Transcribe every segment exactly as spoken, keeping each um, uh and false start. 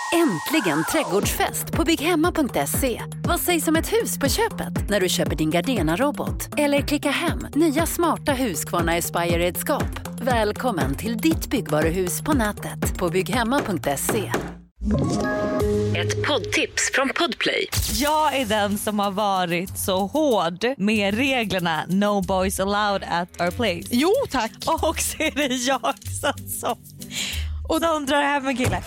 Äntligen trädgårdsfest på bygghemma punkt se. Vad sägs om ett hus på köpet när du köper din Gardena-robot? Eller klicka hem nya smarta Husqvarna Aspire-redskap. Välkommen till ditt byggvaruhus på nätet på bygghemma punkt se. Ett poddtips från Podplay. Jag är den som har varit så hård med reglerna No boys allowed at our place. Jo, tack. Och så är det jag som, som, och de drar hem en kille.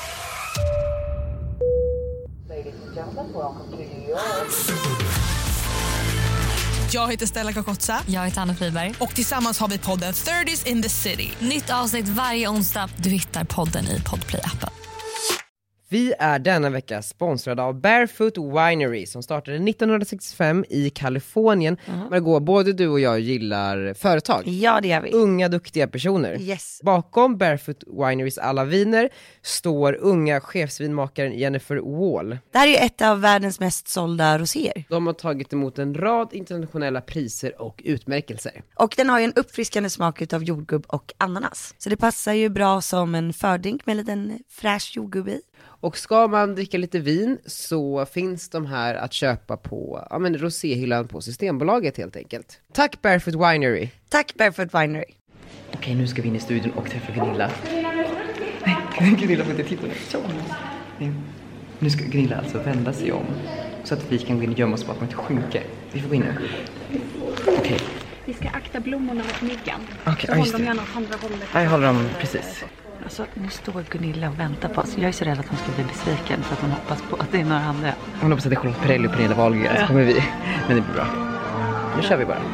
Jag heter Stella Kakotsa. Jag heter Anna Friberg. Och tillsammans har vi podden thirties in the city. Nytt avsnitt varje onsdag. Du hittar podden i Podplay-appen. Vi är denna vecka sponsrade av Barefoot Winery som startade nittonhundrasextiofem i Kalifornien. Uh-huh. Margot, både du och jag gillar företag. Ja, det gör vi. Unga, duktiga personer. Yes. Bakom Barefoot Winerys alla viner står unga chefsvinmakaren Jennifer Wall. Det här är ett av världens mest sålda roséer. De har tagit emot en rad internationella priser och utmärkelser. Och den har ju en uppfriskande smak av jordgubb och ananas. Så det passar ju bra som en fördrink med en liten fräsch jordgubb i. Och ska man dricka lite vin så finns de här att köpa på ja, men roséhyllan på Systembolaget helt enkelt. Tack Barefoot Winery. Tack Barefoot Winery. Okej, nu ska vi in i studion och träffa Gunilla. Nej, Gunilla får inte titta nu. Nu ska Gunilla alltså vända sig om så att vi kan gå in och gömma oss bakom ett skynke. Vi får gå in nu. Okej. Vi ska akta blommorna mot myggan. Okej, så håll dem gärna åt andra hållet. Jag håller dem precis. Alltså, nu står Gunilla och väntar på oss. Jag är så rädd att hon ska bli besviken för att hon hoppas på att det är några andra. Hon hoppas att det är Charlotte Perrelli och Pernilla Wahlgren, så kommer vi. Men det blir bra. Nu kör vi bara.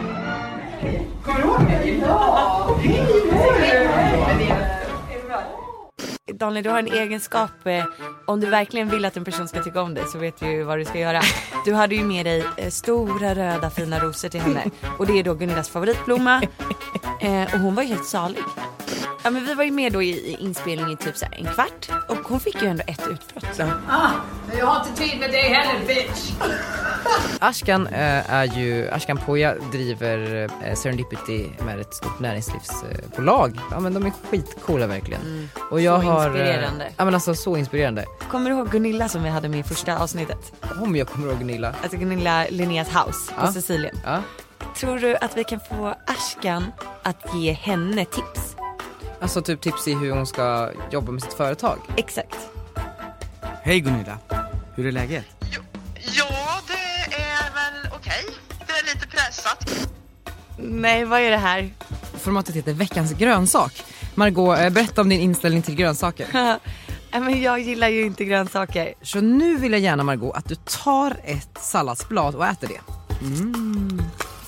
Daniel, du har en egenskap. Eh, om du verkligen vill att en person ska tycka om dig så vet du ju vad du ska göra. Du hade ju med dig eh, stora röda fina rosor till henne. Och det är då Gunillas favoritblomma. Eh, och hon var ju helt salig. Ja, men vi var ju med då i, i inspelning i typ så här en kvart. Och hon fick ju ändå ett utbrott. Så. Ah, jag har inte tid med dig heller, bitch. Ashkan äh, är ju, Ashkan Poya driver äh, Serendipity med ett stort näringslivsbolag. Äh, ja men de är skitcoola verkligen. Mm. Och jag så har, inspirerande. Äh, ja men alltså så inspirerande. Kommer du ihåg Gunilla som vi hade med i första avsnittet? Om jag kommer ihåg Gunilla. Alltså Gunilla Linneas house ja. på Sicilien. Ja. Tror du att vi kan få Ashkan att ge henne tips? Alltså typ tips i hur hon ska jobba med sitt företag. Exakt. Hej Gunilla, hur är läget? Jo, ja, det är väl okej. Det är lite pressat. Nej, vad är det här? Formatet heter Veckans grönsak. Margot, berätta om din inställning till grönsaker. Men jag gillar ju inte grönsaker. Så nu vill jag gärna, Margot, att du tar ett salladsblad och äter det. Mm.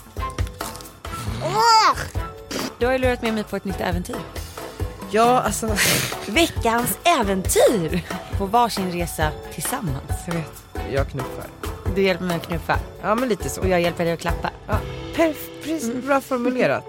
Oh! Du har ju lurat med mig på ett nytt äventyr. Ja, alltså... Veckans äventyr! På varsin resa tillsammans. Jag vet, jag knuffar. Du hjälper mig att knuffa. Ja, men lite så. Och jag hjälper dig att klappa. Ja, perfekt, precis, mm. Bra formulerat.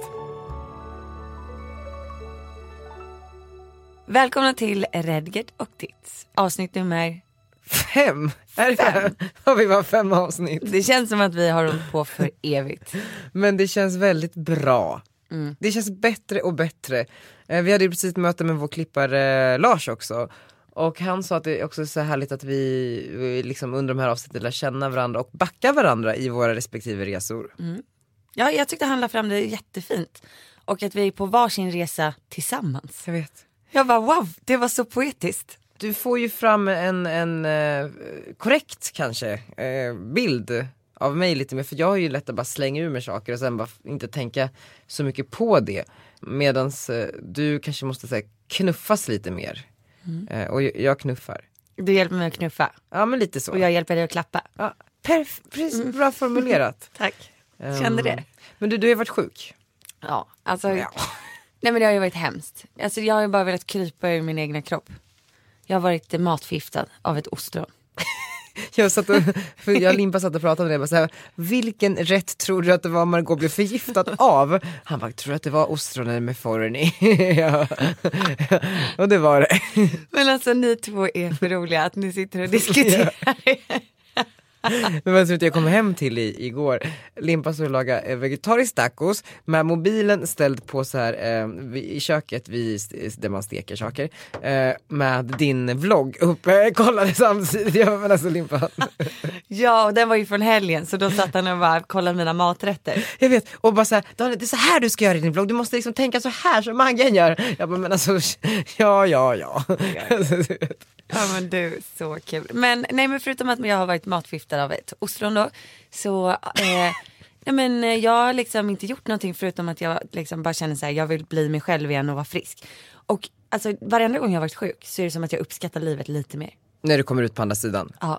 Välkomna till Redgert och Tits. Avsnitt nummer... Fem? Är det fem? Har vi bara fem avsnitt? Det känns som att vi har hållit på för evigt. Men det känns väldigt bra. Mm. Det känns bättre och bättre. Vi hade ju precis ett möte med vår klippare Lars också. Och han sa att det är också så härligt att vi liksom under de här avsnitten lär känna varandra och backa varandra i våra respektive resor. Mm. Ja, jag tyckte han la fram det jättefint. Och att vi är på varsin resa tillsammans. Jag vet. Jag bara wow, det var så poetiskt. Du får ju fram en, en eh, korrekt kanske eh, bild av mig lite mer. För jag har ju lätt att bara slänga ur mig saker och sen bara inte tänka så mycket på det. Medans eh, du kanske måste säga knuffas lite mer. Mm. Eh, och jag, jag knuffar. Du hjälper mig att knuffa. Ja, men lite så. Och jag hjälper dig att klappa. Ja, perf- precis, mm. Bra formulerat. Tack. Kände det. Men du, du har ju varit sjuk. Ja, alltså... Ja. Nej, men det har ju varit hemskt. Alltså jag har ju bara velat krypa ur min egna kropp. Jag har varit matförgiftad av ett ostron. Jag satt och, för jag och Limpa satt och pratade med det. Bara så här, vilken rätt tror du att det var Margot blev förgiftad av? Han bara, tror du att det var ostronen med Forni? Ja. Och det var det. Men alltså ni två är för roliga att ni sitter och diskuterar. Men vad tror du jag kom hem till i, igår? Limpa så laga eh, vegetarisk tacos med mobilen ställd på så här eh, vid, i köket vid, där man steker saker eh, med din vlogg uppe. Kollade samtidigt. Jag men alltså Limpa. Ja, och den var ju från helgen så då satt han och bara kollade mina maträtter. Jag vet, och bara så här, Daniel, det är så här du ska göra i din vlogg. Du måste liksom tänka så här som Maggan gör. Jag bara, men alltså, ja, ja, ja. Ja men du, så kul. Men nej men förutom att jag har varit matförgiftad av ett ostron då, så eh, nej men jag har liksom inte gjort någonting förutom att jag liksom bara känner så här, jag vill bli mig själv igen och vara frisk. Och alltså varenda gång jag har varit sjuk så är det som att jag uppskattar livet lite mer. När du kommer ut på andra sidan. Ja.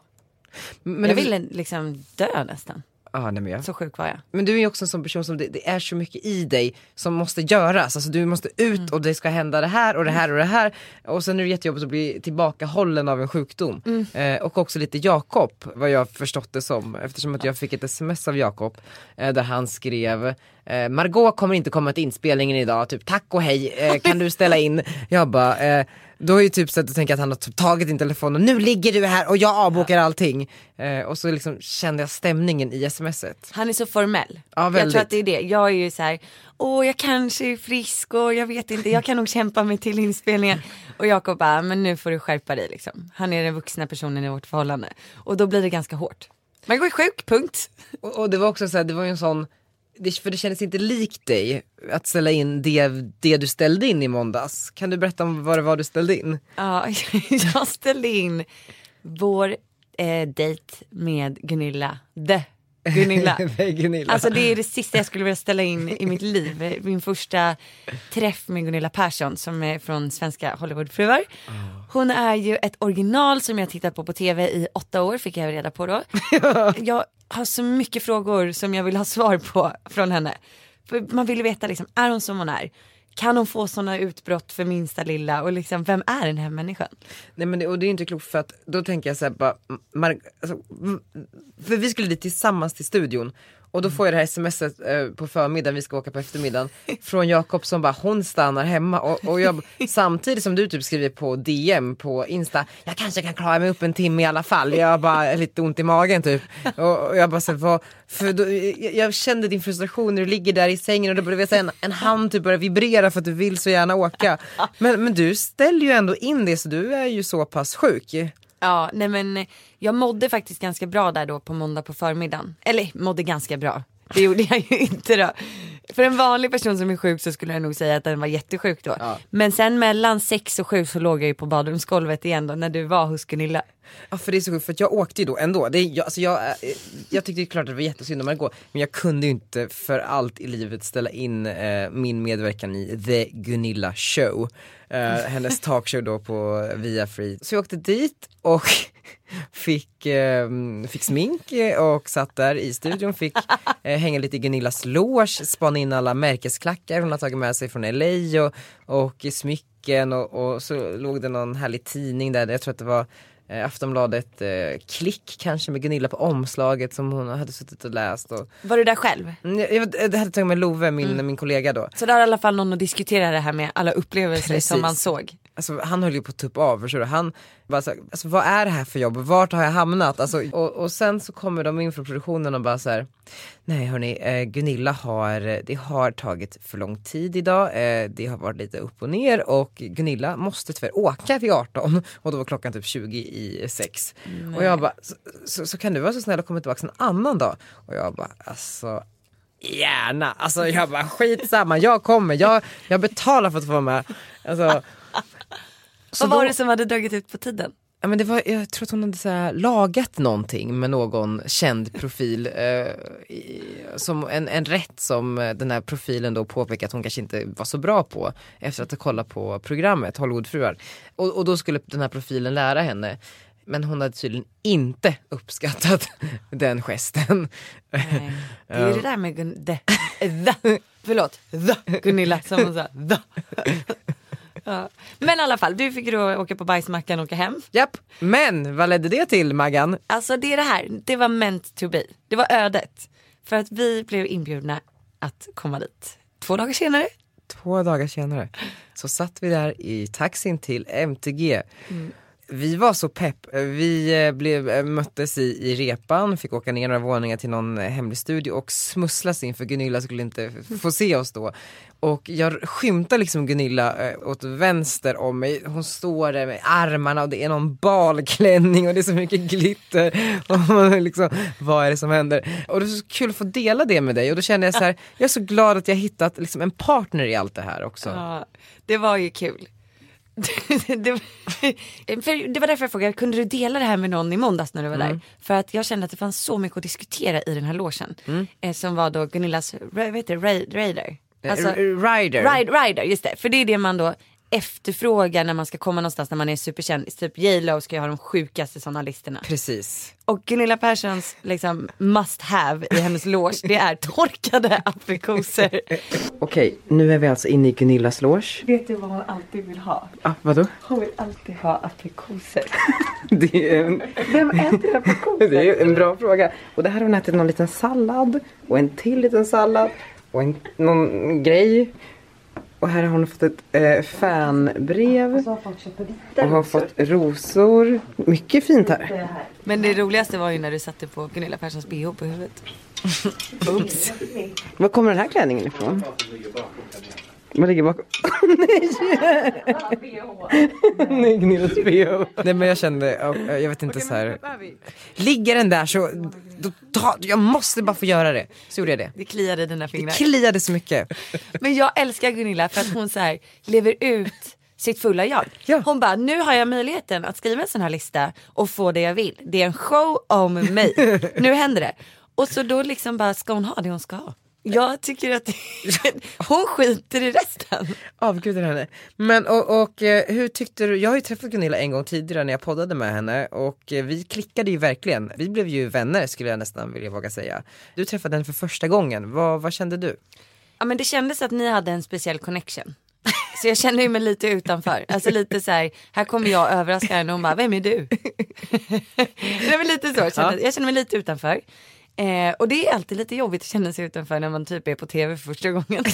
Men jag det... ville liksom dö nästan. Ah, nej, men jag... Så sjuk var jag. Men du är ju också en sån person som det, det är så mycket i dig som måste göras. Alltså du måste ut mm. och det ska hända det här och det här och det här. Och sen är det jättejobbigt att bli tillbakahållen av en sjukdom. Mm. Eh, och också lite Jakob, vad jag förstått det som. Eftersom att jag fick ett sms av Jakob eh, där han skrev eh, Margot kommer inte komma till inspelningen idag. Typ tack och hej, eh, kan du ställa in? Jag bara... Eh, Då är ju typ så att du tänker att han har typ tagit din telefon och nu ligger du här och jag avbokar allting. Eh, och så liksom kände jag stämningen i smset. Han är så formell. Ja, jag tror att det är det. Jag är ju så här, åh jag kanske är frisk och jag vet inte, jag kan nog kämpa mig till inspelningen. Och Jakob bara, men nu får du skärpa dig liksom. Han är den vuxna personen i vårt förhållande. Och då blir det ganska hårt. Man går sjuk, punkt. Och, och det var också så här, det var ju en sån... Det, för det kändes inte likt dig att ställa in det, det du ställde in i måndags. Kan du berätta om vad det var du ställde in? Ja, jag ställde in vår eh, dejt med Gunilla. The Gunilla. Gunilla. Alltså det är det sista jag skulle vilja ställa in i mitt liv. Min första träff med Gunilla Persson som är från svenska Hollywoodfruar. Hon är ju ett original som jag tittat på på tv i åtta år, fick jag reda på då. Jag har så mycket frågor som jag vill ha svar på från henne. För man vill veta liksom, är hon som hon är? Kan hon få såna utbrott för minsta lilla? Och liksom, vem är den här människan? Nej men det, och det är inte klokt för att då tänker jag så här bara, Mar- alltså, för vi skulle dit tillsammans till studion. Och då får jag det här smset eh, på förmiddagen, vi ska åka på eftermiddagen, från Jakob som bara, hon stannar hemma. Och, och jag, samtidigt som du typ skriver på D M på Insta, jag kanske kan klara mig upp en timme i alla fall. Jag har bara lite ont i magen typ. Och, och jag bara så här, vad, för då, jag, jag kände din frustration när du ligger där i sängen och då började säga en, en hand typ börjar vibrera för att du vill så gärna åka. Men, men du ställer ju ändå in det, så du är ju så pass sjuk. Ja, nej men jag mådde faktiskt ganska bra där då på måndag på förmiddagen. Eller mådde ganska bra. Det gjorde jag ju inte då. För en vanlig person som är sjuk så skulle jag nog säga att den var jättesjuk då. Ja. Men sen mellan sex och sju så låg jag ju på badrumsgolvet igen då när du var hos Gunilla. Ja, för det är så sjukt, för att jag åkte ju då ändå. Det är, jag, alltså jag, jag tyckte det klart att det var jättesynd om Margot, men jag kunde ju inte för allt i livet ställa in eh, min medverkan i The Gunilla Show. Eh, hennes talkshow då på Via Free. Så jag åkte dit och fick, eh, fick smink och satt där i studion. Fick eh, hänga lite i Gunillas loge, spana in alla märkesklackar hon har tagit med sig från L A och, och smycken. Och, och så låg det någon härlig tidning där, jag tror att det var Aftonbladet eh, klick kanske med Gunilla på omslaget som hon hade suttit och läst. Och... Var du där själv? Jag, jag, det hade tagit med Love, min, mm. min kollega då. Så där har i alla fall någon att diskutera det här med alla upplevelser. Precis. Som man såg. Alltså, han höll ju på att tuppa av, förstår du? Han bara så, alltså, vad är det här för jobb? Vart har jag hamnat? Alltså, och, och sen så kommer de in från produktionen och bara så här: nej hörni, eh, Gunilla har, det har tagit för lång tid idag. Eh, det har varit lite upp och ner och Gunilla måste tyvärr åka vid arton. Och då var klockan typ tjugo i sex. Mm. Och jag bara, så, så, så kan du vara så snäll och komma tillbaka en annan dag? Och jag bara, alltså... gärna, alltså jag bara skitsamma, jag kommer, jag, jag betalar för att få vara med. Alltså, vad var då, det som hade dragit ut på tiden? Ja, men det var, jag tror att hon hade så här, lagat någonting med någon känd profil eh, i, som en, en rätt som den här profilen då påpekade att hon kanske inte var så bra på efter att ha kollat på programmet Hollywoodfruar. Och, och då skulle den här profilen lära henne. Men hon hade tydligen inte uppskattat den gesten. Nej. Det är ju det där med Gun- the, the, förlåt, the Gunilla som hon sa. The. Ja. Men i alla fall, du fick då åka på bajsmackan och åka hem. Japp, men vad ledde det till, Maggan? Alltså det är det här, det var meant to be. Det var ödet. För att vi blev inbjudna att komma dit. Två dagar senare. Två dagar senare så satt vi där i taxin till M T G. Mm. vi var så pepp. Vi blev, möttes i, i repan, fick åka ner några våningar till någon hemlig studio och smusslas in, för Gunilla skulle inte få se oss då. Och jag skymtar liksom Gunilla äh, åt vänster om mig. Hon står där med armarna och det är någon balklänning och det är så mycket glitter. Och man liksom, vad är det som händer? Och det är så kul att få dela det med dig. Och då känner jag så här, jag är så glad att jag hittat liksom en partner i allt det här också. Ja, det var ju kul. det, för det var därför jag frågade, kunde du dela det här med någon i måndags när du var mm. där? För att jag kände att det fanns så mycket att diskutera i den här logen. Mm. Eh, som var då Gunillas, vad heter det, Raider. Alltså, Rider. Ride, Rider, just det. För det är det man då efterfrågar när man ska komma någonstans när man är superkändis. Typ J-Lo ska ju ha de sjukaste sådana listorna. Precis. Och Gunilla Perssons liksom must have i hennes loge, det är torkade aprikoser. Okej, nu är vi alltså inne i Gunillas loge. Vet du vad hon alltid vill ha? Ah, vadå? Hon vill alltid ha aprikoser. Det är en... Vem äter aprikoser? Det är en bra fråga. Och det här har hon ätit någon liten sallad och en till liten sallad. Och en, någon grej. Och här har hon fått ett eh, fanbrev. Och så har fått köpa och har fått rosor. Mycket fint här. Men det roligaste var ju när du satte på Gunilla Perssons B H på huvudet. Oops. Var kommer den här klänningen ifrån? Vad ligger bakom? Nej! Nej, Gunillas B H. Nej, men jag kände, jag vet inte så här. Ligger den där så, då, ta, jag måste bara få göra det. Så gjorde jag det. Det kliade dina fingrar. Det kliade så mycket. Men jag älskar Gunilla för att hon så här lever ut sitt fulla jag. Ja. Hon bara, nu har jag möjligheten att skriva en sån här lista och få det jag vill. Det är en show om mig. Nu händer det. Och så då liksom bara, ska hon ha det hon ska ha? Jag tycker att hon skiter i resten. Avgudar henne. Men och, och hur tyckte du? Jag har ju träffat Gunilla en gång tidigare när jag poddade med henne. Och vi klickade ju verkligen. Vi blev ju vänner, skulle jag nästan vilja våga säga. Du träffade henne för första gången. Vad, vad kände du? Ja, men det kändes att ni hade en speciell connection. Så jag kände mig lite utanför. Alltså lite så här, här kommer jag överraska henne och hon bara, vem är du? Det var lite så. Jag kände, jag kände mig lite utanför. Eh, och det är alltid lite jobbigt att känna sig utanför när man typ är på tv för första gången.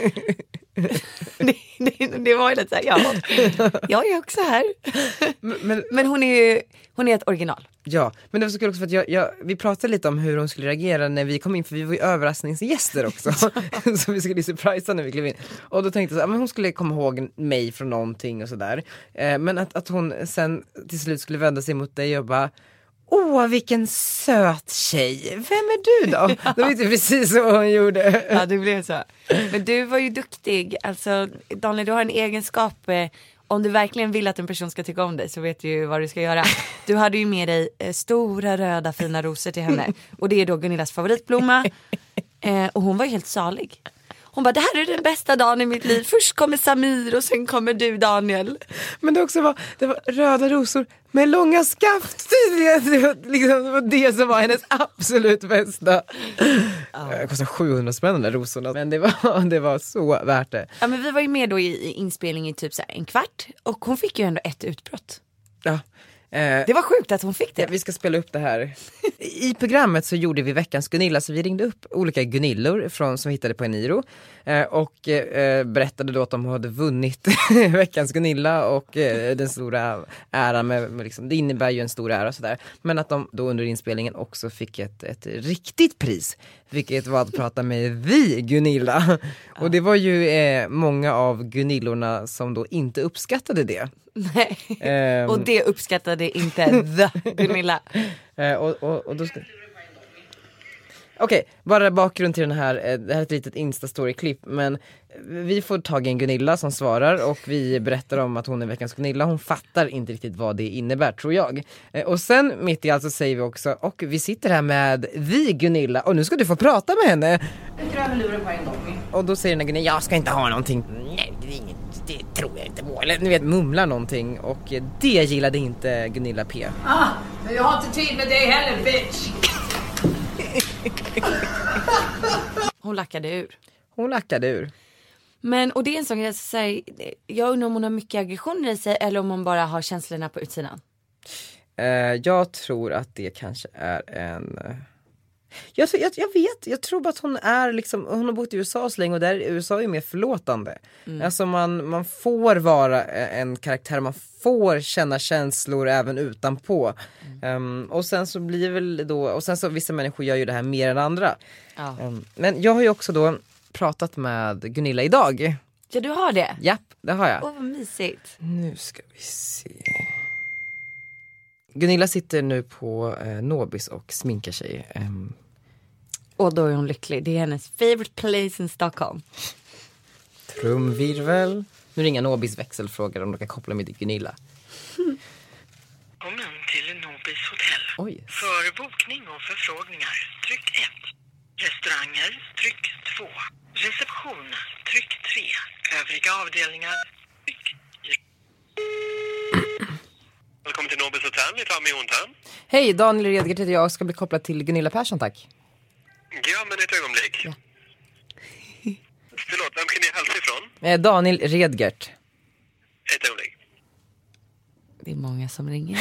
det, det, det var ju lite såhär, ja, jag är också här. Men, men hon är ju, hon är ett original. Ja, men det var så kul också för att jag, jag, vi pratade lite om hur hon skulle reagera när vi kom in, för vi var ju överraskningsgäster också. Så vi skulle surprisa när vi klev in. Och då tänkte jag så här, men hon skulle komma ihåg mig från någonting och sådär. Eh, men att, att hon sen till slut skulle vända sig mot dig och bara, åh, vilken söt tjej. Vem är du då? Ja. Då vet du precis vad hon gjorde. Ja, det blev så. Men du var ju duktig. Alltså, Daniel, du har en egenskap. Eh, om du verkligen vill att en person ska tycka om dig så vet du ju vad du ska göra. Du hade ju med dig eh, stora röda fina rosor till henne. Och det är då Gunillas favoritblomma. Eh, och hon var ju helt salig. Hon bara, det här är den bästa dagen i mitt liv. Först kommer Samir och sen kommer du, Daniel. Men det också var, det var röda rosor med långa skaft. Det var, liksom, det var det som var hennes absolut bästa. Ja. Det kostade sjuhundra spänn de där rosorna. Men det var, det var så värt det. Ja, men vi var ju med då i, i inspelning i typ så här en kvart. Och hon fick ju ändå ett utbrott. Ja. Eh, det var sjukt att hon fick det. Ja, vi ska spela upp det här. I programmet så gjorde vi veckans Gunilla, så vi ringde upp olika Gunillor från, som vi hittade på Eniro eh, och eh, berättade då att de hade vunnit veckans Gunilla och eh, den stora äran med, med liksom, det innebär ju en stor ära och sådär, men att de då under inspelningen också fick ett, ett riktigt pris, vilket var att prata med vi Gunilla. Ja. Och det var ju eh, många av Gunillorna som då inte uppskattade det. Nej, um, och det uppskattade inte the Gunilla. uh, och, och, och då ska... Okej, okay, bara bakgrund till den här, det här är ett litet Insta-story-klipp, men vi får tag i en Gunilla som svarar och vi berättar om att hon är veckans Gunilla. Hon fattar inte riktigt vad det innebär, tror jag. Och sen mitt i allt så säger vi också, och vi sitter här med vi Gunilla och nu ska du få prata med henne. Och då säger den här Gunilla, jag ska inte ha någonting. Nej, det är inget. Det tror jag inte på. Eller ni vet, mumlar någonting. Och det gillade inte Gunilla P. Ah, men jag har inte tid med dig heller, bitch. Hon lackade ur. Hon lackade ur. Men, och det är en sån grej, så här, jag undrar om hon har mycket aggressioner i sig eller om hon bara har känslorna på utsidan. Uh, jag tror att det kanske är en... Jag, jag, jag vet, jag tror bara att hon är liksom, hon har bott i U S A så länge och där U S A är mer förlåtande. Mm. Alltså man, man får vara en karaktär, man får känna känslor även utanpå. Mm. Um, och sen så blir väl då, och sen så vissa människor gör ju det här mer än andra. Ja. Um, men jag har ju också då pratat med Gunilla idag. Ja, du har det? Japp, det har jag. Åh, vad mysigt. Nu ska vi se. Gunilla sitter nu på eh, Nobis och sminkar sig. Um, Och då är hon lycklig. Det är hennes favorite place in Stockholm. Trumvirvel. Nu ringer Nobis växelfrågar om de kan koppla mig till Gunilla. Mm. Välkommen till Nobis hotell. Oj. För bokning och förfrågningar, tryck ett. Restauranger, tryck två. Reception, tryck tre. Övriga avdelningar, tryck. Välkommen till Nobis hotell, ni tar med hon. Hej, Daniel Redgert heter jag, ska bli kopplad till Gunilla Persson, tack. Ja, men ett ögonblick. Ja. Förlåt, vem kan ni hälsa ifrån? Eh, Daniel Redgert. Ett ögonblick. Det är många som ringer.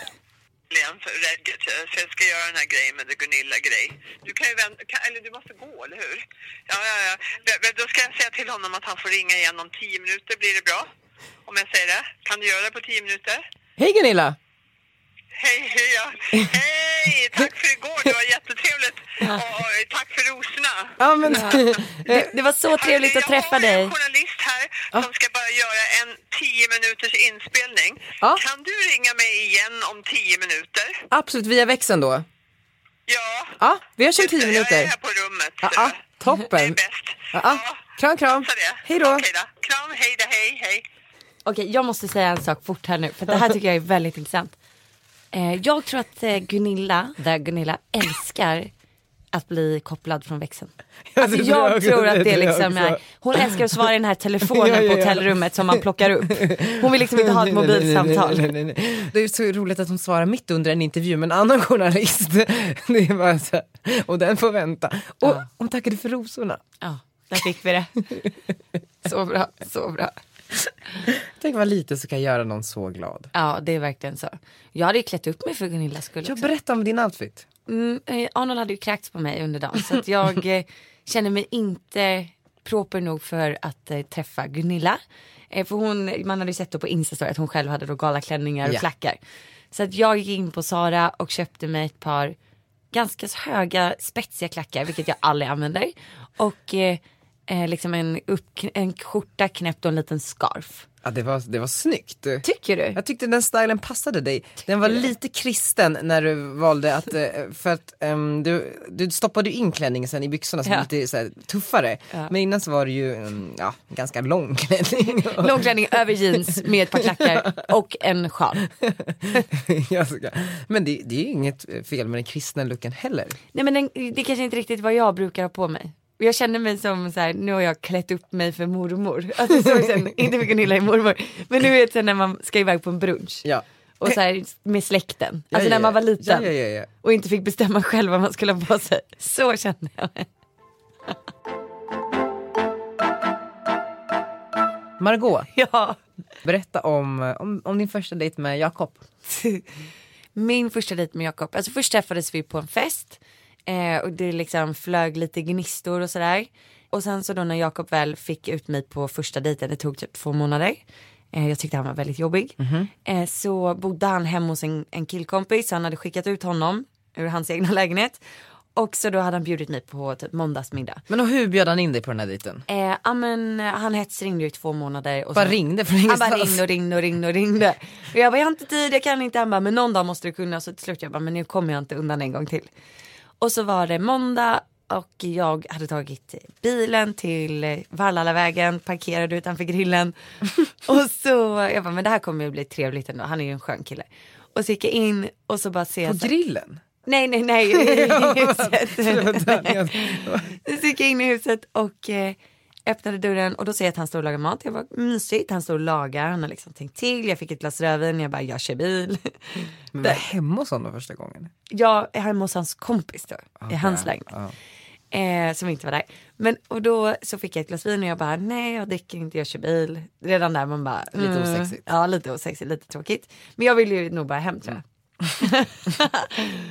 Redgert, så jag ska göra den här grejen med det Gunilla-grej. Du kan ju vänta, kan, eller du måste gå, eller hur? Ja, ja, ja. Då ska jag säga till honom att han får ringa igen om tio minuter, blir det bra? Om jag säger det. Kan du göra det på tio minuter? Hej Gunilla! Hej, hej, ja. Hej, tack för igår, det var jättetrevligt. Och tack för rosorna. Ja, men... det, det var så trevligt att träffa dig. Jag har en journalist här som ska bara göra en tio minuters inspelning. Ja. Kan du ringa mig igen om tio minuter? Absolut, via växeln då. Ja. Ja, vi har tjugo minuter. Jag är här på rummet. Ja, ja, toppen. Det är bäst. Ja, ja. Kram, kram. Hej då. Okej då. Kram, hej då, hej, hej. Okej, jag måste säga en sak fort här nu, för det här tycker jag är väldigt intressant. Eh, jag tror att eh, Gunilla, där Gunilla älskar att bli kopplad från växeln. Alltså, jag, jag tror att det liksom är, hon älskar att svara i den här telefonen ja, ja, ja. på hotellrummet som man plockar upp. Hon vill liksom inte ha ett mobilsamtal. Nej, nej, nej, nej. Det är så roligt att hon svarar mitt under en intervju med en annan journalist. Det är bara så här, och den får vänta. Och ja. Hon tackade för rosorna. Ja, där fick vi det. Så bra, så bra. Tänk vad lite så kan göra någon så glad. Ja, det är verkligen så. Jag hade ju klätt upp mig för Gunillas skull också. Jag berättar om din outfit. Mm, eh, Arnold hade ju kräkts på mig under dagen. Så att jag eh, känner mig inte proper nog för att eh, träffa Gunilla. Eh, för hon, man hade ju sett då på Instastory att hon själv hade då galaklänningar och yeah. klackar. Så att jag gick in på Zara och köpte mig ett par ganska höga spetsiga klackar. Vilket jag aldrig använder. Och... Eh, Eh, liksom en, upp, en skjorta knäppt och en liten scarf. Ja, det var, det var snyggt. Tycker du? Jag tyckte den stylen passade dig. Tycker den var du? Lite kristen när du valde att, för att um, du, du stoppade in klänningen sen i byxorna som ja. lite så här, tuffare. Ja. Men innan så var det ju um, ja, ganska lång klänning. Lång klänning över jeans med ett par klackar och en sjal. Men det, det är ju inget fel med den kristna looken heller. Nej, men den, det är kanske inte riktigt vad jag brukar ha på mig. Jag känner mig som så här, nu har jag klätt upp mig för mormor. Alltså så känner, inte för Gunilla är mormor. Men nu vet jag när man ska iväg på en brunch. Ja. Och så här med släkten. Alltså ja, ja, när man var liten. Ja, ja, ja, ja. Och inte fick bestämma själv vad man skulle ha på sig. Så känner jag mig. Margot. Ja. Berätta om, om, om din första dejt med Jakob. Min första dejt med Jakob. Alltså först träffades vi på en fest. Eh, och det liksom flög lite gnistor och sådär. Och sen så då när Jakob väl fick ut mig på första dejten, det tog typ två månader. Eh, jag tyckte han var väldigt jobbig. Mm-hmm. Eh, så bodde han hemma hos en, en killkompis. Han hade skickat ut honom ur hans egna lägenhet. Och så då hade han bjudit mig på typ måndagsmiddag. Men och hur bjöd han in dig på den här dejten? Eh, ja men han hetsringde i två månader. Och bara så, ringde för ingenstans. Han bara ringde och ringde och ringde och ringde. Och jag bara, jag har inte tid, jag kan inte. Han bara, men någon dag måste du kunna. Så till slut jag bara, men nu kommer jag inte undan en gång till. Och så var det måndag och jag hade tagit bilen till Vallalavägen, parkerade utanför grillen. Och så, jag bara, men det här kommer ju bli trevligt ändå, han är ju en skön kille. Och så gick jag in och så bara ser jag... På grillen? Nej, nej, nej, i huset. Så gick jag in i huset och eh, öppnade dörren och då ser jag att han står och lagar mat. Jag var mysigt, han står och lagar, han har liksom tänkt till. Jag fick ett glas rödvin, jag bara, jag kör bil. Men var hemma hos honom första gången? Jag är hemma hos hans kompis då, okay. i hans lägenhet. Oh. Eh, som inte var där. Men, och då så fick jag ett glas vin och jag bara, nej jag dricker inte, jag kör bil. Redan där man bara... Lite mm, osexigt. Ja, lite osexigt, lite tråkigt. Men jag vill ju nog bara hem, tror jag.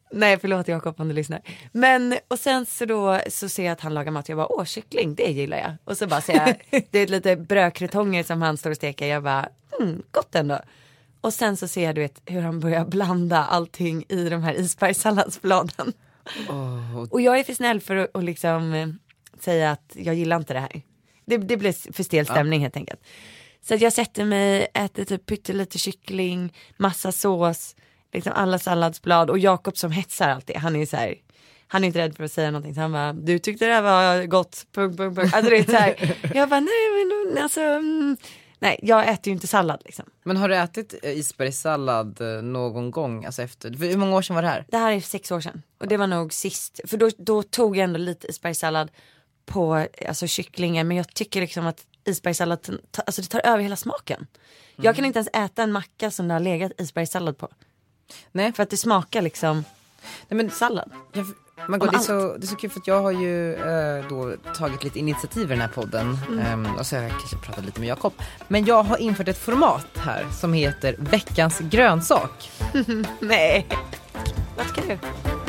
Nej, förlåt Jakob om du lyssnar. Men, och sen så då så ser jag att han lagar mat. Jag bara, åh, kyckling, det gillar jag. Och så bara ser jag, det är lite brödkrutonger som han står och steker. Jag bara, mm, gott ändå. Och sen så ser jag, du vet, hur han börjar blanda allting i de här isbergssalladsbladen. Oh. Och jag är för snäll för att och liksom eh, säga att jag gillar inte det här. Det, det blir för stel stämning ja. helt enkelt. Så att jag sätter mig, äter typ pyttelite kyckling, massa sås, liksom alla salladsblad. Och Jakob som hetsar alltid, han är så här, han är inte rädd för att säga någonting. Så han bara, du tyckte det här var gott, punkt, punkt, punkt. Alltså det är så här, jag bara, nej men alltså, mm. nej jag äter ju inte sallad liksom. Men har du ätit isbergssallad någon gång, alltså efter, hur många år sedan var det här? Det här är sex år sedan, och det var nog sist. För då, då tog jag ändå lite isbergssallad på alltså kycklingen. Men jag tycker liksom att isbergssallad, alltså det tar över hela smaken. Mm. Jag kan inte ens äta en macka som det har legat isbergssallad på. Nej. För att det smakar liksom nej, men sallad. Jag, man går, det, är så, det är så kul för att jag har ju eh, då tagit lite initiativ i den här podden. Mm. Um, och så har jag kanske pratat lite med Jakob. Men jag har infört ett format här som heter Veckans grönsak. Nej. Vad ska du?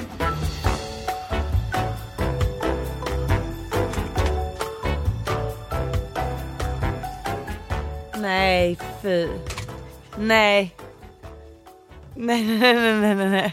Nej, fy. Nej. Nej, nej, nej, nej, nej.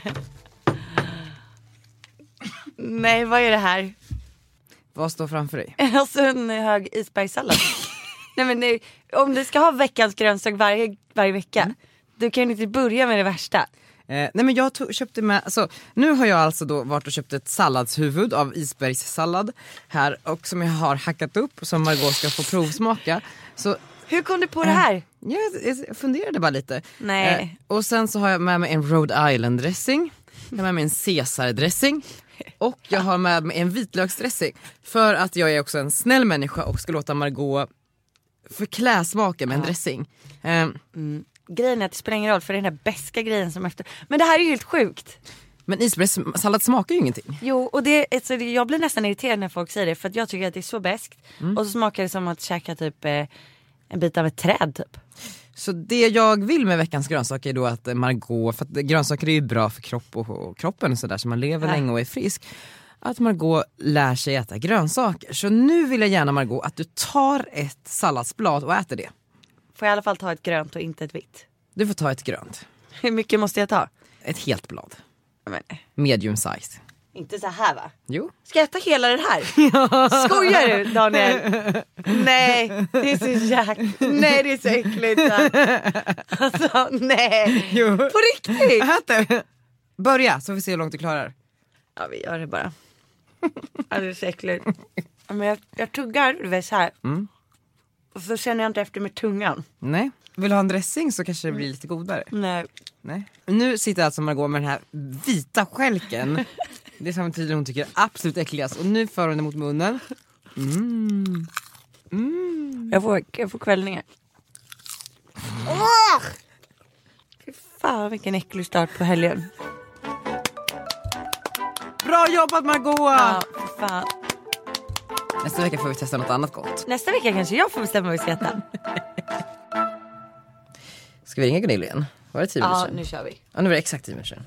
Nej, vad är det här? Vad står framför dig? Alltså en hög isbergssallad. Nej, men nej, om du ska ha veckans grönsak varje, varje vecka, mm. du kan ju inte börja med det värsta. Eh, nej men jag tog, köpte med, alltså, nu har jag alltså då varit och köpt ett salladshuvud av isbergssallad här. Och som jag har hackat upp som Margot ska få provsmaka. Så hur kom du på det här? Jag, jag funderade bara lite. Nej. Eh, och sen så har jag med mig en Rhode Island dressing. Jag har med mig en Caesar dressing. Och jag har med mig en vitlöksdressing. För att jag är också en snäll människa och ska låta Margot förklä smaken med en dressing. Eh, mm. Grejen är att det spelar ingen roll, för det är den där bäska grejen som efter. Men det här är ju helt sjukt. Men isbergssallad smakar ju ingenting. Jo, och det, alltså, jag blir nästan irriterad när folk säger det. För att jag tycker att det är så bäskt. Mm. Och så smakar det som att käka typ eh, en bit av ett träd typ. Så det jag vill med veckans grönsaker är då att Margot, för att grönsaker är ju bra för kropp och, och kroppen och sådär, så man lever ja. länge och är frisk. Att Margot lär sig äta grönsaker. Så nu vill jag gärna, Margot, att du tar ett salladsblad och äter det. Får jag i alla fall ta ett grönt och inte ett vitt? Du får ta ett grönt. Hur mycket måste jag ta? Ett helt blad. Men. Medium size. Inte så här va? Jo. Ska jag äta hela det här? Ja. Skojar du, Daniel? Nej, det är så jäk... Nej, det är så äckligt. Alltså, nej. Jo. På riktigt. Äter. Börja, så får vi se hur långt du klarar. Ja, vi gör det bara. Ja, det är så äckligt. Men jag, jag tuggar, du vet, så här. Mm. Och så känner jag inte efter med tungan. Nej. Vill du ha en dressing så kanske det blir lite godare. Nej. Nej. Nu sitter alltså Margot med den här vita skälken. Det är som tydligen hon tycker är absolut äckligast. Och nu för hon det mot munnen. Mm. Mm. Jag, får, jag får kvällningar. Oh! Fy fan, vilken äcklig start på helgen. Bra jobbat, Margot! Ja, fan. Nästa vecka får vi testa något annat gott. Nästa vecka kanske jag får bestämma vad vi ska äta. Ska vi ringa Gunilla igen? Var det tio minuter sedan? Ja, nu kör vi. Ja, nu var det exakt tio minuter sedan.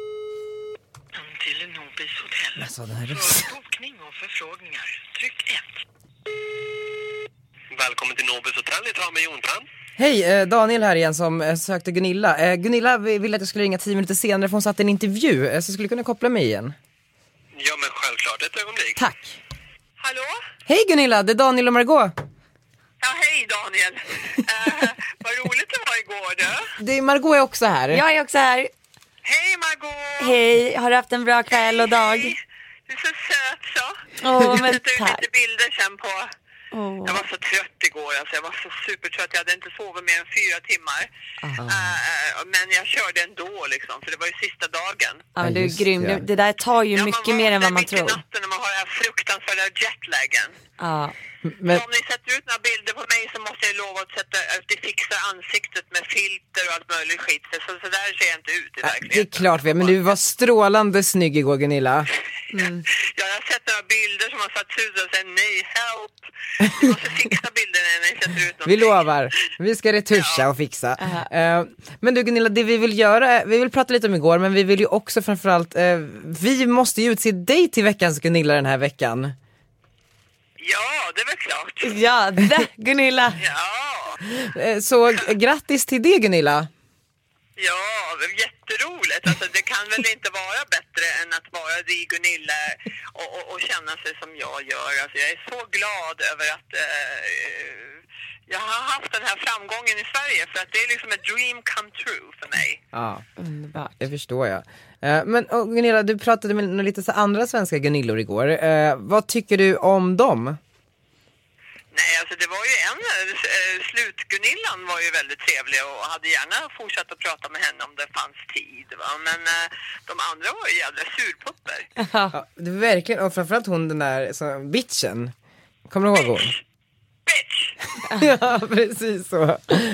Till Nobis hotell. Alltså, den här rösten. För bokning och förfrågningar, tryck ett. Välkommen till Nobis hotell, jag tar med Jontan. Hej, eh, Daniel här igen som eh, sökte Gunilla. Eh, Gunilla ville att jag skulle ringa tio minuter senare för hon satt i en intervju. Eh, så skulle du kunna koppla mig igen. Ja, men självklart, ett ögonblick. Tack. Hallå? Hej Gunilla, det är Daniel och Margot. Ja, hej Daniel. uh, vad roligt det var igår du. Det är Margot är också här. Jag är också här. Hej Margot. Hej, har du haft en bra kväll och dag? Hej. Du är så söt så. Åh, jag men sätter ut tack. lite bilder sen på. Oh. Jag var så trött igår, alltså jag var så supertrött. Jag hade inte sovit mer än fyra timmar. Uh, men jag körde ändå liksom, för det var ju sista dagen. Ja, men du är grym. Ja. Det där tar ju ja, mycket mer än vad man tror. Man var natten när man har den här fruktansvärda jetlagen. Ja. Men om ni sätter ut några bilder på mig så måste jag lova att sätta att det fixar ansiktet med filter och allt möjligt skit. Så, så där ser jag inte ut i verkligheten. Det är klart vi, men du var strålande snygg igår, Gunilla. Mm. Ja, jag har sett några bilder som har satt ut och säger nej, help. Vi måste fixa bilderna när ni sätter ut dem. Vi lovar, vi ska retuscha och fixa. Uh, men du Gunilla, det vi vill göra, vi vill prata lite om igår, men vi vill ju också framförallt, uh, vi måste ju utse dig till veckans Gunilla den här veckan. Ja, det är väl klart. Ja, det, Gunilla. Ja. Uh, så grattis till det, Gunilla. Ja, jätteroligt. Alltså, det kan väl inte vara bättre än att vara dig, Gunilla, och, och, och känna sig som jag gör. Alltså, jag är så glad över att uh, jag har haft den här framgången i Sverige, för att det är liksom ett dream come true för mig. Ja, underbart. Det förstår jag. Uh, men och Gunilla, du pratade med lite så andra svenska Gunillor igår. Uh, vad tycker du om dem? Nej, alltså det var ju en, äh, slutgunillan var ju väldigt trevlig och hade gärna fortsatt att prata med henne om det fanns tid, va? Men äh, de andra var ju jävla surpupper. Ja, det var verkligen, och framförallt hon den där så, bitchen. Kommer du ihåg hon? Bitch! Ja, precis så.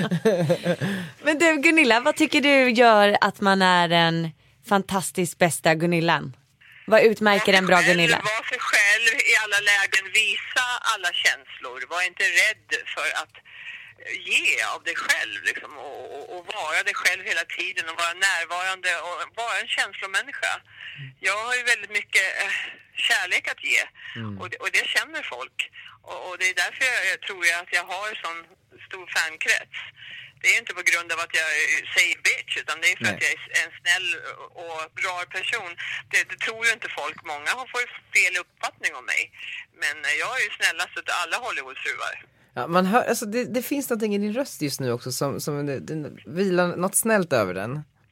Men du Gunilla, vad tycker du gör att man är en fantastisk bästa Gunillan? Vad utmärker en bra Gunilla? Var sig själv i alla lägen, visa alla känslor. Var inte rädd för att ge av dig själv liksom, och, och, och vara dig själv hela tiden och vara närvarande och vara en känslomänniska. Jag har ju väldigt mycket eh, kärlek att ge mm. och, det, och det känner folk. Och, och det är därför jag, jag tror jag att jag har en sån stor fankrets. Det är inte på grund av att jag säger bitch, utan det är för Nej. att jag är en snäll och bra person. Det, det tror ju inte folk. Många har fått fel uppfattning om mig. Men jag är ju snällast av alla Hollywoodfruar. Ja, man hör, alltså det, det finns någonting i din röst just nu också som, som det, det vilar något snällt över den.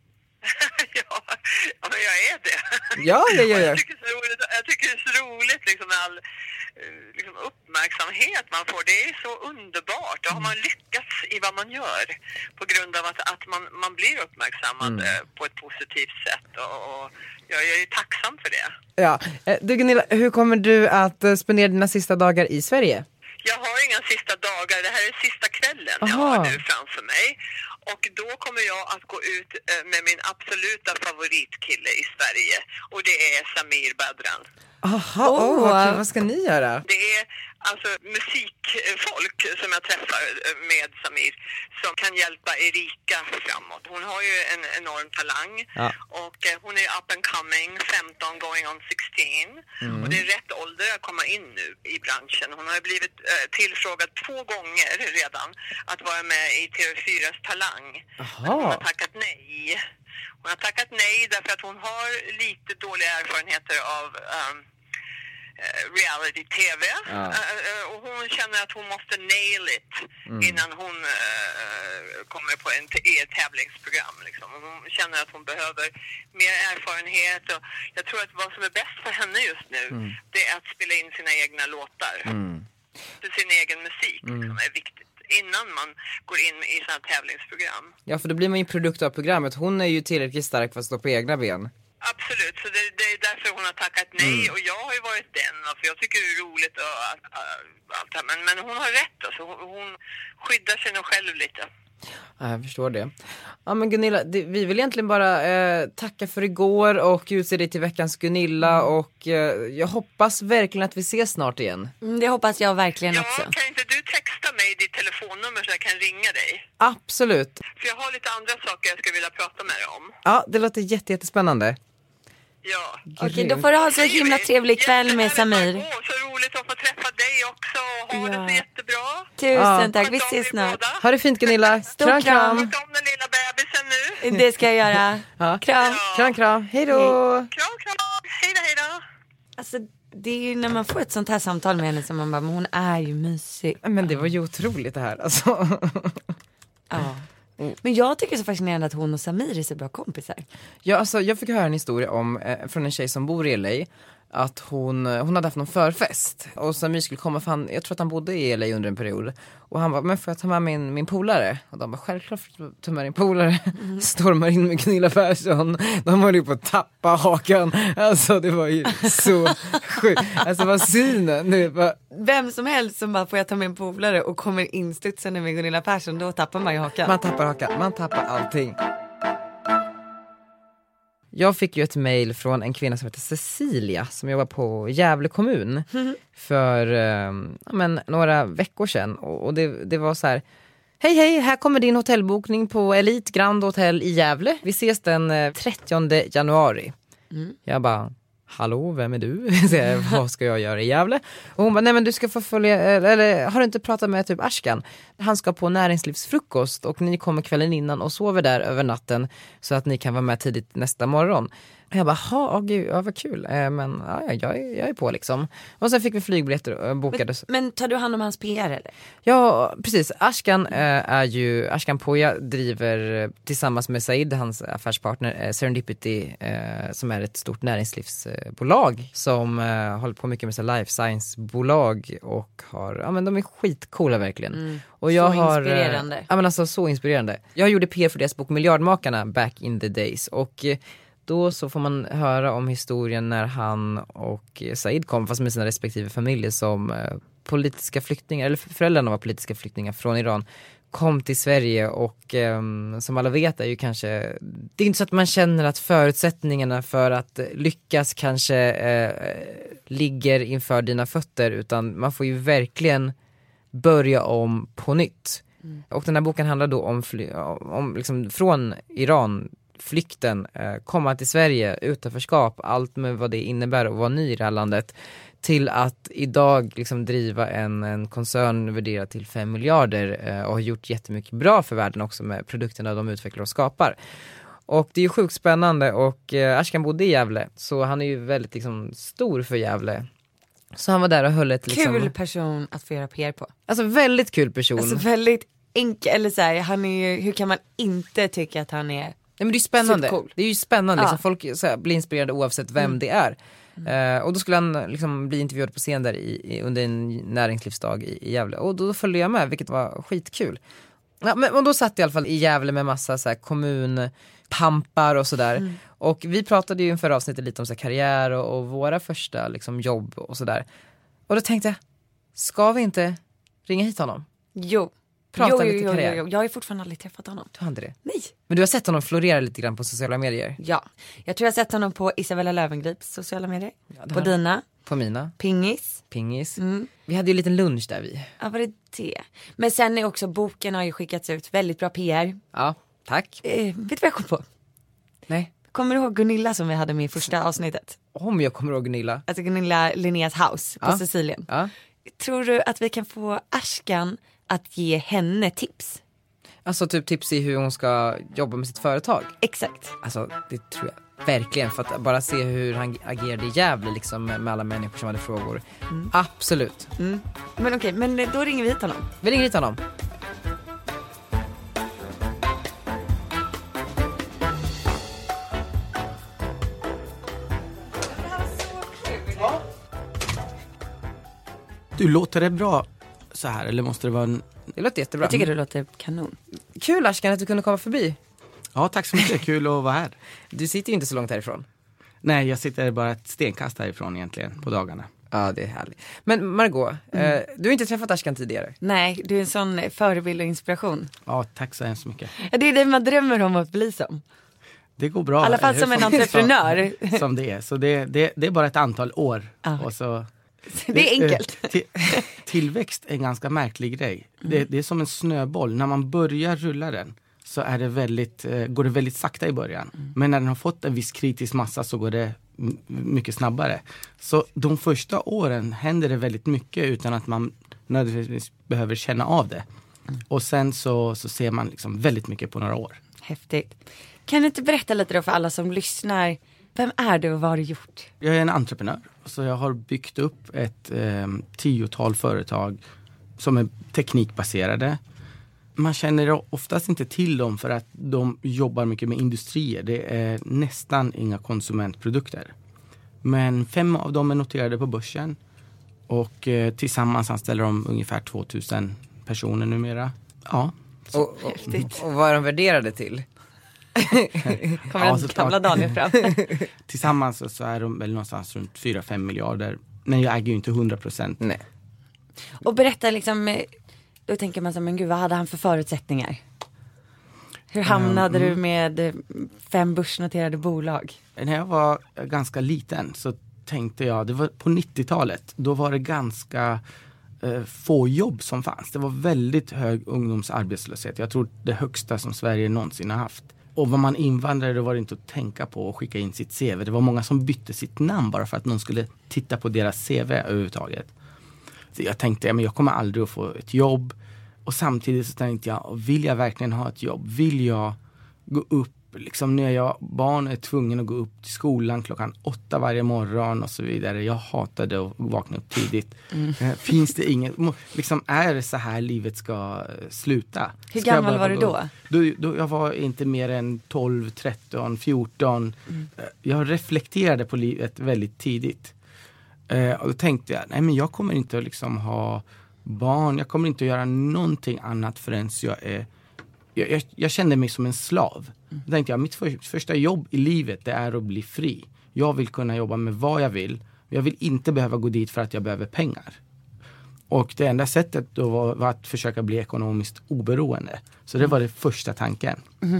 ja, ja, men jag är det. Ja, ja, ja, ja. Jag tycker det är så roligt, jag tycker det är så roligt liksom, med all liksom, uppmärksamhet man får. Det är så underbart. Då har man lyckats i vad man gör på grund av att, att man, man blir uppmärksammad mm. på ett positivt sätt. Och, och jag, jag är tacksam för det. Ja, du Gunilla, hur kommer du att spendera dina sista dagar i Sverige? Jag har inga sista dagar. Det här är sista kvällen Aha. jag har nu framför mig. Och då kommer jag att gå ut med min absoluta favoritkille i Sverige. Och det är Samir Badran. Aha, oh, oh, vad, vad ska ni göra? Det är alltså musikfolk som jag träffar med Samir som kan hjälpa Erika framåt. Hon har ju en enorm talang ja. och hon är up and coming, femton going on sexton. Mm. Och det är rätt ålder att komma in nu i branschen. Hon har blivit eh, tillfrågad två gånger redan att vara med i T V fyras Talang. Men hon har tackat nej. Hon har tackat nej därför att hon har lite dåliga erfarenheter av um, reality-tv ja. uh, och hon känner att hon måste nail it mm. innan hon uh, kommer på en t- ett tävlingsprogram liksom. Hon känner att hon behöver mer erfarenhet och jag tror att vad som är bäst för henne just nu mm. det är att spela in sina egna låtar mm. för sin egen musik mm. som är viktigt innan man går in i sådana här tävlingsprogram. Ja, för då blir man ju produkt av programmet. Hon är ju tillräckligt stark för att stå på egna ben. Absolut, så det, det är därför hon har tackat nej mm. och jag har ju varit den, för jag tycker det är roligt och allt det här, men, men hon har rätt alltså, hon, hon skyddar sig nog själv lite. Ja, jag förstår det. Ja men Gunilla, det, vi vill egentligen bara eh, tacka för igår och utse dig till veckans Gunilla och eh, jag hoppas verkligen att vi ses snart igen. Mm, det hoppas jag verkligen ja, också. Kan inte du texta mig ditt telefonnummer så jag kan ringa dig? Absolut. För jag har lite andra saker jag skulle vilja prata med dig om. Ja, det låter jätte, jättespännande. Ja. Okej, okay, då får du ha så himla trevlig kväll med Samir. Åh, så roligt att få träffa dig också och ha ja. det så jättebra. Tusen ja. tack, vi ses snart. Ha det fint Gunilla. Stor kram. kram. Sköt om den lilla bebisen nu. Det ska jag göra. Ja. Kram. Ja. Kram, kram. Hej då. Kram, kram. Hej då, hej då. Alltså, det är ju när man får ett sånt här samtal med henne som man bara, men hon är ju mysig. Men det var ju otroligt det här, alltså. Ja. Mm. Men jag tycker så fascinerande att hon och Samir är så bra kompisar. Ja, alltså, jag fick höra en historia om eh, från en tjej som bor i L A att hon, hon hade haft någon förfest och Samir skulle komma för han, jag tror att han bodde i L A under en period och han bara, men får jag ta med min, min polare? Och de bara, självklart får du ta med din polare. Mm. Stormar in med Gunilla Persson, de var ju på att tappa hakan, alltså det var ju så sjukt, alltså vad synen det var... Vem som helst som bara, får jag ta med en polare och kommer instudsande med Gunilla Persson, då tappar man ju hakan. Man tappar hakan, man tappar allting. Jag fick ju ett mejl från en kvinna som heter Cecilia som jobbar på Gävle kommun mm. för eh, men, några veckor sedan. Och, och det, det var så här: hej hej, här kommer din hotellbokning på Elite Grand Hotel i Gävle. Vi ses den eh, trettionde januari. Mm. Jag bara, hallå, vem är du? Vad ska jag göra i Gävle? Och hon bara, nej men du ska få följa, eller har du inte pratat med typ Ashkan? Han ska på näringslivsfrukost och ni kommer kvällen innan och sover där över natten så att ni kan vara med tidigt nästa morgon. Och jag bara, ja gud, ja, vad kul. Eh, men ja, jag, är, jag är på liksom. Och sen fick vi flygbiljetter och bokade. Men, men tar du hand om hans P R eller? Ja, precis. Ashkan eh, är ju, Ashkan Poya driver tillsammans med Said, hans affärspartner, eh, Serendipity, eh, som är ett stort näringslivsbolag eh, som eh, håller på mycket med så life science-bolag och har, ja men de är skitcoola verkligen. Mm. Och jag så har, inspirerande. Eh, ja men alltså så inspirerande. Jag gjorde P R för deras bok Miljardmakarna back in the days och eh, då så får man höra om historien när han och Said kom, fast med sina respektive familjer, som eh, politiska flyktingar, eller föräldrarna var politiska flyktingar från Iran, kom till Sverige och eh, som alla vet är ju kanske, det är inte så att man känner att förutsättningarna för att lyckas kanske eh, ligger inför dina fötter, utan man får ju verkligen börja om på nytt. Mm. Och den här boken handlar då om, fly- om liksom från Iran, flykten, eh, komma till Sverige, utanförskap, allt med vad det innebär att vara ny i det här landet, till att idag liksom driva en, en koncern värderad till fem miljarder eh, och har gjort jättemycket bra för världen också med produkterna de utvecklar och skapar. Och det är ju sjukt spännande och eh, Ashkan bodde i Gävle, så han är ju väldigt liksom stor för Gävle. Så han var där och höll ett liksom... Kul person att få göra P R på. Alltså väldigt kul person. Alltså väldigt enkel, eller så här, han är ju, hur kan man inte tycka att han är... Nej, men det är ju spännande. Supercool. Det är ju spännande. Ja. Liksom, folk så här, blir inspirerade oavsett vem mm. det är. Mm. Uh, och då skulle han liksom bli intervjuad på scen där i, i, under en näringslivsdag i, i Gävle. Och då följde jag med, vilket var skitkul. Ja, men, och då satt jag i alla fall i Gävle med massa så här, kommunpampar och sådär. Mm. Och vi pratade ju inför avsnittet lite om så här, karriär och, och våra första liksom, jobb och sådär. Och då tänkte jag, ska vi inte ringa hit honom? Jo. Prata jo, lite jo, karriär. jo, jo. Jag har ju fortfarande aldrig träffat honom. Du har inte det? Nej. Men du har sett honom florera lite grann på sociala medier? Ja. Jag tror jag har sett honom på Isabella Lövengrips sociala medier. Ja, på har... dina. På mina. Pingis. Pingis. Mm. Vi hade ju en liten lunch där vi. Ja, var det det? Men sen är också, boken har ju skickats ut. Väldigt bra P R. Ja, tack. Eh, vet du vad jag kom på? Nej. Kommer du ihåg Gunilla som vi hade med i första avsnittet? Om jag kommer ihåg Gunilla. Alltså Gunilla Linneas house på ja. Sicilien. Ja. Tror du att vi kan få Ashkan att ge henne tips? Alltså typ tips i hur hon ska jobba med sitt företag? Exakt. Alltså det tror jag verkligen, för att bara se hur han agerade i Gävle liksom, med alla människor som hade frågor. Mm. Absolut. Mm. Men okej, men då ringer vi hit honom. Vi ringer hit honom. Du, låter det bra så här, eller måste det vara en... Det låter jättebra. Jag tycker det låter kanon. Kul Ashkan att du kunde komma förbi. Ja, tack så mycket. Kul att vara här. Du sitter ju inte så långt härifrån. Nej, jag sitter bara ett stenkast härifrån egentligen på dagarna. Ja, det är härligt. Men Margot, mm. eh, du har inte träffat Ashkan tidigare? Nej, du är en sån förebild och inspiration. Ja, tack så hemskt mycket. Det är det man drömmer om att bli som. Det går bra. I alla fall som en entreprenör. Som, som det är. Så det, det, det är bara ett antal år. Ah. Och så... Det är enkelt. Till, tillväxt är en ganska märklig grej. Mm. Det, det är som en snöboll. När man börjar rulla den så är det väldigt, eh, går det väldigt sakta i början. Mm. Men när den har fått en viss kritisk massa så går det m- mycket snabbare. Så de första åren händer det väldigt mycket utan att man nödvändigtvis behöver känna av det. Mm. Och sen så, så ser man liksom väldigt mycket på några år. Häftigt. Kan du inte berätta lite då för alla som lyssnar? Vem är du och vad har du gjort? Jag är en entreprenör. Så jag har byggt upp ett eh, tiotal företag som är teknikbaserade. Man känner oftast inte till dem för att de jobbar mycket med industrier. Det är nästan inga konsumentprodukter. Men fem av dem är noterade på börsen. Och eh, tillsammans anställer de ungefär tvåtusen personer numera. Ja. Och, och, och vad är de värderade till? Kommer ja, den gamla Daniel fram. Tillsammans så, så är de väl någonstans runt fyra till fem miljarder. Men jag äger ju inte hundra procent. Nej. Och berätta liksom, då tänker man så, men gud, vad hade han för förutsättningar? Hur hamnade Mm. du med fem börsnoterade bolag? När jag var ganska liten så tänkte jag, det var på nittiotalet, då var det ganska eh, få jobb som fanns. Det var väldigt hög ungdomsarbetslöshet. Jag tror det högsta som Sverige någonsin har haft. Och var man invandrare var det inte att tänka på att skicka in sitt C V. Det var många som bytte sitt namn bara för att någon skulle titta på deras C V överhuvudtaget. Så jag tänkte, ja, men jag kommer aldrig att få ett jobb. Och samtidigt så tänkte jag, vill jag verkligen ha ett jobb? Vill jag gå upp, liksom när jag barn är tvungen att gå upp till skolan klockan åtta varje morgon och så vidare. Jag hatade att vakna upp tidigt. Mm. Finns det inget, liksom är det så här livet ska sluta? Hur ska gammal var du då? då? då? Jag var inte mer än tolv, tretton, fjorton. Mm. Jag reflekterade på livet väldigt tidigt. Och då tänkte jag, nej men jag kommer inte att liksom ha barn. Jag kommer inte att göra någonting annat förrän jag är... Jag, jag, jag kände mig som en slav. Mm. Då tänkte jag, mitt för, första jobb i livet det är att bli fri. Jag vill kunna jobba med vad jag vill. Jag vill inte behöva gå dit för att jag behöver pengar. Och det enda sättet då var, var att försöka bli ekonomiskt oberoende. Så det var det första tanken. Mm.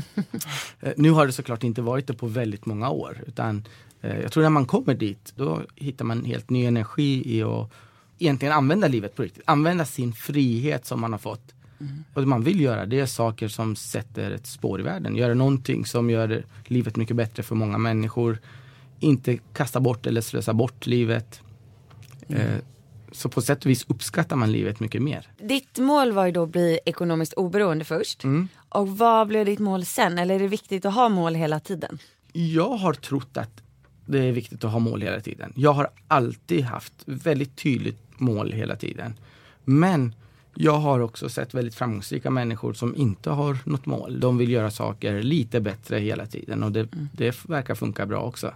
Nu har det såklart inte varit det på väldigt många år. Utan eh, jag tror när man kommer dit, då hittar man helt ny energi i att egentligen använda livet på riktigt. Använda sin frihet som man har fått. Mm. Och det man vill göra, det är saker som sätter ett spår i världen. Göra någonting som gör livet mycket bättre för många människor. Inte kasta bort eller slösa bort livet. Mm. Eh, så på sätt och vis uppskattar man livet mycket mer. Ditt mål var ju då att bli ekonomiskt oberoende först. Mm. Och vad blev ditt mål sen? Eller är det viktigt att ha mål hela tiden? Jag har trott att det är viktigt att ha mål hela tiden. Jag har alltid haft väldigt tydligt mål hela tiden. Men jag har också sett väldigt framgångsrika människor som inte har något mål. De vill göra saker lite bättre hela tiden. Och det, mm. det verkar funka bra också.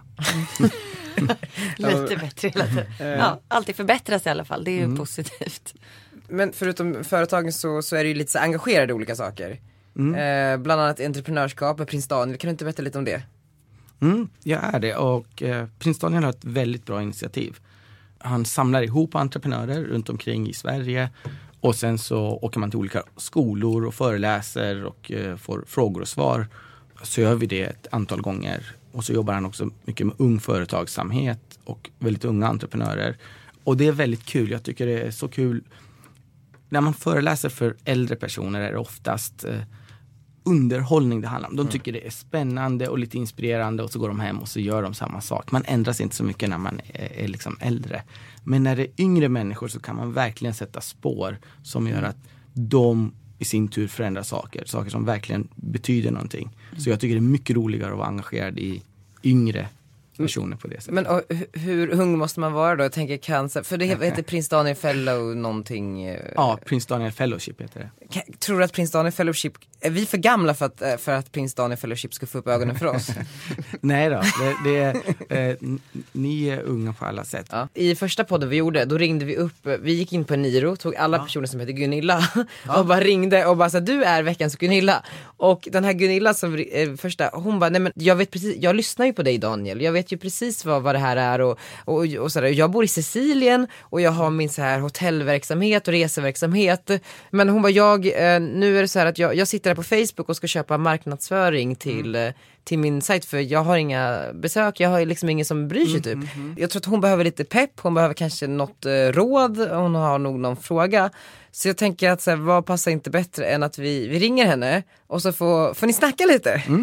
Lite bättre hela tiden. Ja, alltid förbättras i alla fall. Det är ju mm. positivt. Men förutom företagen så, så är det ju lite så engagerade i olika saker. Mm. Eh, bland annat entreprenörskap med Prins Daniel. Kan du inte berätta lite om det? Mm, jag är det. Och eh, Prins Daniel har ett väldigt bra initiativ. Han samlar ihop entreprenörer runt omkring i Sverige. Och sen så åker man till olika skolor och föreläser och eh, får frågor och svar. Så gör vi det ett antal gånger. Och så jobbar han också mycket med ung företagsamhet och väldigt unga entreprenörer. Och det är väldigt kul. Jag tycker det är så kul. När man föreläser för äldre personer är det oftast eh, underhållning det handlar om. De tycker det är spännande och lite inspirerande och så går de hem och så gör de samma sak. Man ändras inte så mycket när man är, är liksom äldre. Men när det är yngre människor så kan man verkligen sätta spår som gör att de i sin tur förändrar saker. Saker som verkligen betyder någonting. Så jag tycker det är mycket roligare att vara engagerad i yngre personer på det sättet. Men och, hur ung måste man vara då? Jag tänker cancer. För det heter Prins Daniel Fellow någonting. Ja, Prins Daniel Fellowship heter det. Tror du att Prins Daniel Fellowship, är vi för gamla för att, för att Prins Daniel Fellowship ska få upp ögonen för oss? Nej då, det, det är, eh, ni är unga på alla sätt. Ja. I första podden vi gjorde, då ringde vi upp, vi gick in på Niro, tog alla ja. personer som heter Gunilla ja. och bara ringde och bara sa, du är veckans Gunilla. Och den här Gunilla som eh, första, hon bara, nej men jag vet precis, jag lyssnar ju på dig Daniel, jag vet ju precis vad, vad det här är och, och, och sådär. Jag bor i Sicilien och jag har min så här hotellverksamhet och reseverksamhet. Men hon bara, jag, eh, nu är det så här att jag, jag sitter här på Facebook och ska köpa marknadsföring till, mm. till min sajt för jag har inga besök, jag har liksom ingen som bryr sig typ. Mm, mm, mm. Jag tror att hon behöver lite pepp, hon behöver kanske något eh, råd, hon har nog någon fråga. Så jag tänker att så här, vad passar inte bättre än att vi, vi ringer henne och så får, får ni snacka lite. Mm.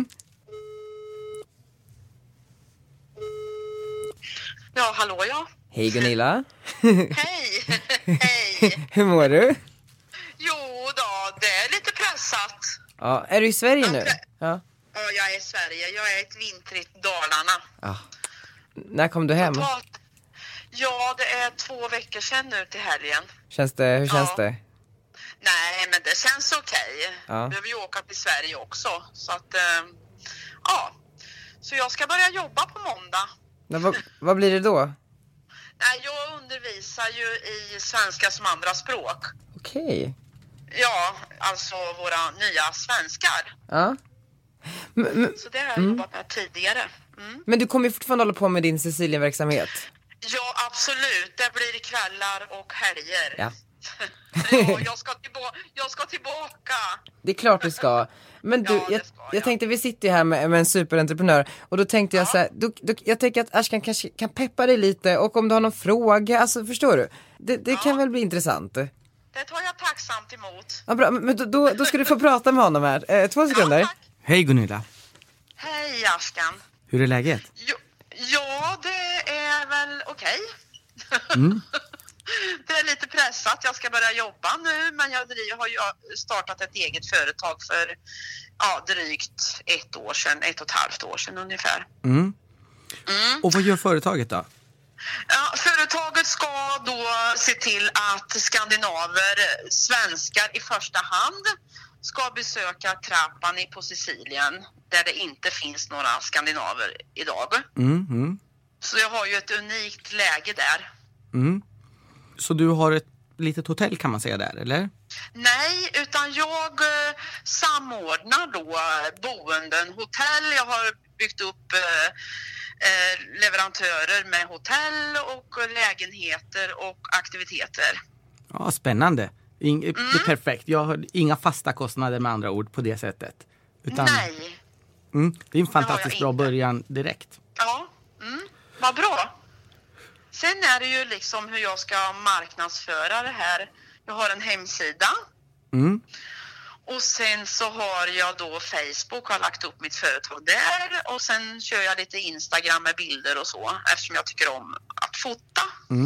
Ja, hallå ja. Hej Gunilla. Hej, hej. Hur mår du? Jo då, det är lite pressat. Ja, är du i Sverige nu? Ja. Ja, jag är i Sverige. Jag är i ett vintrigt Dalarna. Ja. När kom du hem? Ja, det är två veckor sedan nu till helgen. Känns det, hur känns ja. det? Nej, men det känns okej. Ja. Jag behöver ju åka till Sverige också. Så att, äh, ja. Så jag ska börja jobba på måndag. Men vad, vad blir det då? Nej, jag undervisar ju i svenska som andra språk. Okej. Okay. Ja, alltså våra nya svenskar. Ja. Men, men, så det har jag mm. jobbat med tidigare. Mm. Men du kommer ju fortfarande hålla på med din Sicilien-verksamhet. Ja, absolut. Det blir kvällar och helger. Ja. Ja, jag ska, tillba- jag ska tillbaka. Det är klart du ska. Men du, Ja, jag, ska jag tänkte vi sitter ju här med, med en superentreprenör. Och då tänkte jag Ja. så här, då, då, jag tänker att Ashkan kanske kan peppa dig lite. Och om du har någon fråga, alltså förstår du? Det, det Ja. kan väl bli intressant. Det tar jag tacksamt emot. Ja, bra, men då, då, då ska du få prata med honom här. Eh, två sekunder. Ja, tack. Hej Gunilla, Hej Ashkan. hur är läget? Jo, ja, det är väl okej. Mm. Det är lite pressat. Jag ska börja jobba nu, men jag driver, har ju startat ett eget företag för ja, drygt ett år sedan, ett och ett halvt år sedan ungefär. Mm. Mm. Och vad gör företaget då? Ja, företaget ska då se till att skandinaver, svenskar i första hand, ska besöka Trapani på Sicilien där det inte finns några skandinaver idag. Mm, mm, Så jag har ju ett unikt läge där. mm. Så du har ett litet hotell kan man säga där, eller? Nej, utan jag eh, samordnar då boenden, hotell. Jag har byggt upp eh, eh, leverantörer med hotell och lägenheter och aktiviteter. Ja, spännande. In- Mm. Det är perfekt. Jag har inga fasta kostnader med andra ord på det sättet. Utan, Nej. mm, det är en har jag fantastiskt bra inte. början direkt. Ja, mm, vad bra. Sen är det ju liksom hur jag ska marknadsföra det här. Jag har en hemsida. Mm. Och sen så har jag då Facebook, har lagt upp mitt företag där. Och sen kör jag lite Instagram med bilder och så. Eftersom jag tycker om att fota. Mm.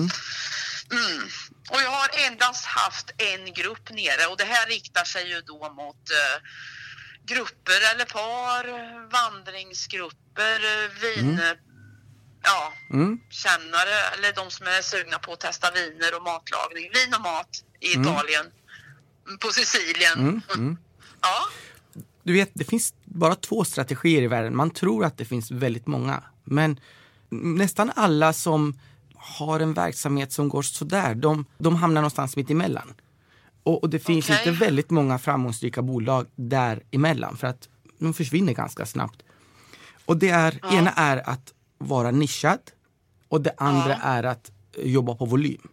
Mm. Och jag har endast haft en grupp nere. Och det här riktar sig ju då mot eh, grupper eller par, vandringsgrupper, vin... Mm. Ja, Mm. kännare eller de som är sugna på att testa viner och matlagning. Vin och mat i Mm. Italien. På Sicilien. Mm. Mm. Ja. Du vet, det finns bara två strategier i världen. Man tror att det finns väldigt många. Men nästan alla som har en verksamhet som går sådär, de, de hamnar någonstans mitt emellan. Och, och det finns Okej. inte väldigt många framgångsrika bolag däremellan. För att de försvinner ganska snabbt. Och det är, Ja. ena är att vara nischad. Och det andra Ja. är att jobba på volym.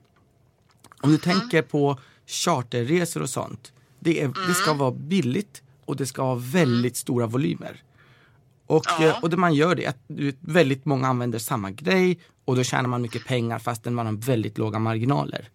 Om du tänker på charterresor och sånt. Det, är, det ska vara billigt och det ska vara väldigt stora volymer. Och, Ja. eh, och det man gör det är att du vet, väldigt många använder samma grej och då tjänar man mycket pengar fastän man har väldigt låga marginaler.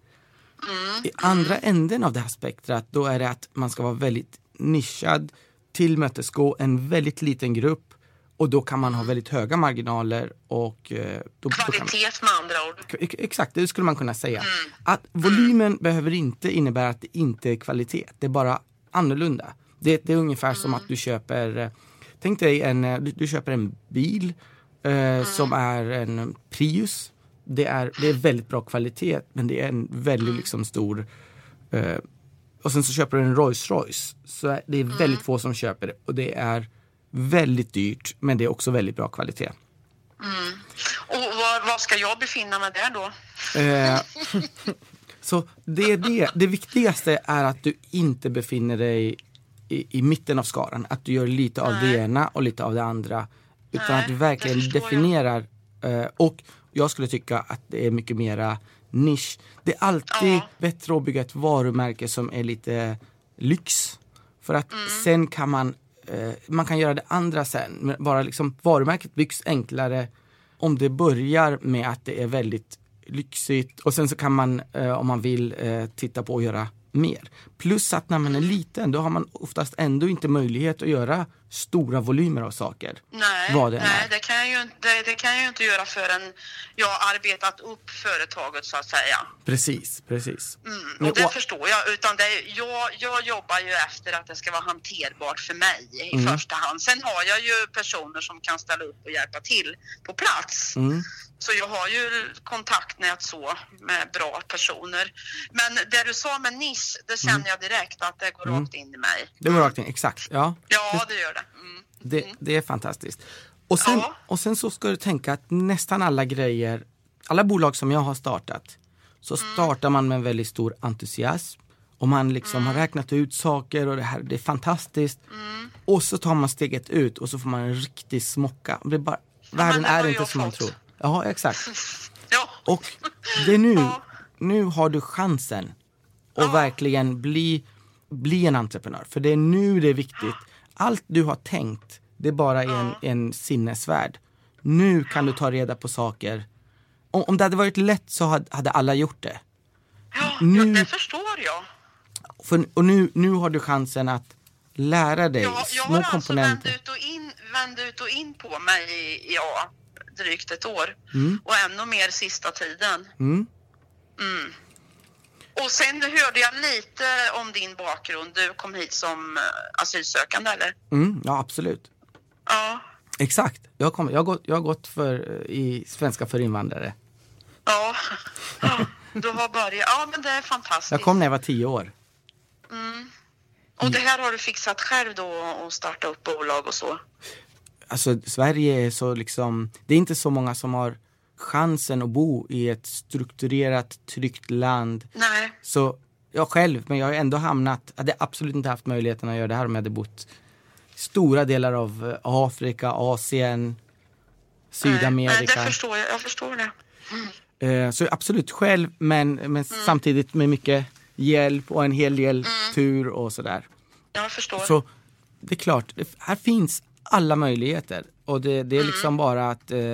I andra änden av det här spektrat då är det att man ska vara väldigt nischad, tillmötesgå en väldigt liten grupp och då kan man ha väldigt höga marginaler och eh, då, då kan, Kvalitet med andra ord. Ex- Exakt, det skulle man kunna säga. Att volymen behöver inte innebära att det inte är kvalitet. Det är bara annorlunda. Det, det är ungefär som att du köper, eh, tänk dig en, eh, du, du köper en bil eh, som är en Prius. Det är, det är väldigt bra kvalitet men det är en väldigt liksom stor eh, och sen så köper du en Rolls Royce. Så är- det är väldigt få som köper det och det är väldigt dyrt men det är också väldigt bra kvalitet. Mm. Och var, var ska jag befinna mig där då? Eh, så det är det. Det viktigaste är att du inte befinner dig i, i mitten av skaran. Att du gör lite av det ena och lite av det andra. Utan Nej, att du verkligen det förstår definierar. Eh, och jag skulle tycka att det är mycket mera nisch. Det är alltid Ja. bättre att bygga ett varumärke som är lite lyx. För att sen kan man eh, man kan göra det andra sen. Men bara liksom, varumärket byggs enklare om det börjar med att det är väldigt lyxigt. Och sen så kan man, eh, om man vill, eh, titta på och göra mer. Plus att när man är liten, då har man oftast ändå inte möjlighet att göra stora volymer av saker. Nej, Vad det än nej är. det, kan jag ju inte, det, det kan jag ju inte göra förrän jag har arbetat upp företaget så att säga. Precis, precis. Mm, Men- och det och- förstår jag. Utan det, jag, jag jobbar ju efter att det ska vara hanterbart för mig i Mm. första hand. Sen har jag ju personer som kan ställa upp och hjälpa till på plats. Mm. Så jag har ju kontaktnät så med bra personer. Men det du sa med nisch, det känner Mm. jag direkt att det går Mm. rakt in i mig. Det går rakt in, exakt. Ja, Ja, det gör det. Mm. det, det är fantastiskt. Och sen, Ja. och sen så ska du tänka att nästan alla grejer, alla bolag som jag har startat, så startar man med en väldigt stor entusiasm. Och man liksom har räknat ut saker och det här, det är fantastiskt. Och så tar man steget ut och så får man en riktig smocka. Det är bara, världen det har är jag inte som man fått. tror. Ja, exakt. Ja. Och det är nu, Ja. nu har du chansen och ja. verkligen bli, bli en entreprenör. För det är nu det är viktigt. Allt du har tänkt, det är bara ja. en, en sinnesvärld. Nu kan du ta reda på saker. Om, om det hade varit lätt så hade, hade alla gjort det. Ja, nu, det förstår jag. För, och nu, nu har du chansen att lära dig jag, jag små har komponenter. alltså vänt ut och in, vänt ut och in på mig i ja, drygt ett år. Mm. Och ännu mer sista tiden. Mm. Mm. Och sen hörde jag lite om din bakgrund. Du kom hit som asylsökande, eller? Mm, ja, absolut. Ja. Exakt. Jag, kom, jag, har, gått, jag har gått för, i svenska för invandrare. Ja. Ja, du har börjat. Ja, men det är fantastiskt. Jag kom när jag var tio år. Mm. Och det här har du fixat själv då och starta upp bolag och så? Alltså Sverige är så liksom, det är inte så många som har chansen att bo i ett strukturerat, tryggt land. Nej. Så jag själv, men jag har ändå hamnat, hade absolut inte haft möjligheten att göra det här om jag hade bott stora delar av Afrika, Asien, Sydamerika. Nej, nej det förstår jag, jag förstår det. Mm. Så absolut själv, men, men mm. samtidigt med mycket hjälp och en hel del mm. tur och sådär. Jag förstår. Så det är klart, det, här finns alla möjligheter. Och det, det är liksom mm. bara att eh,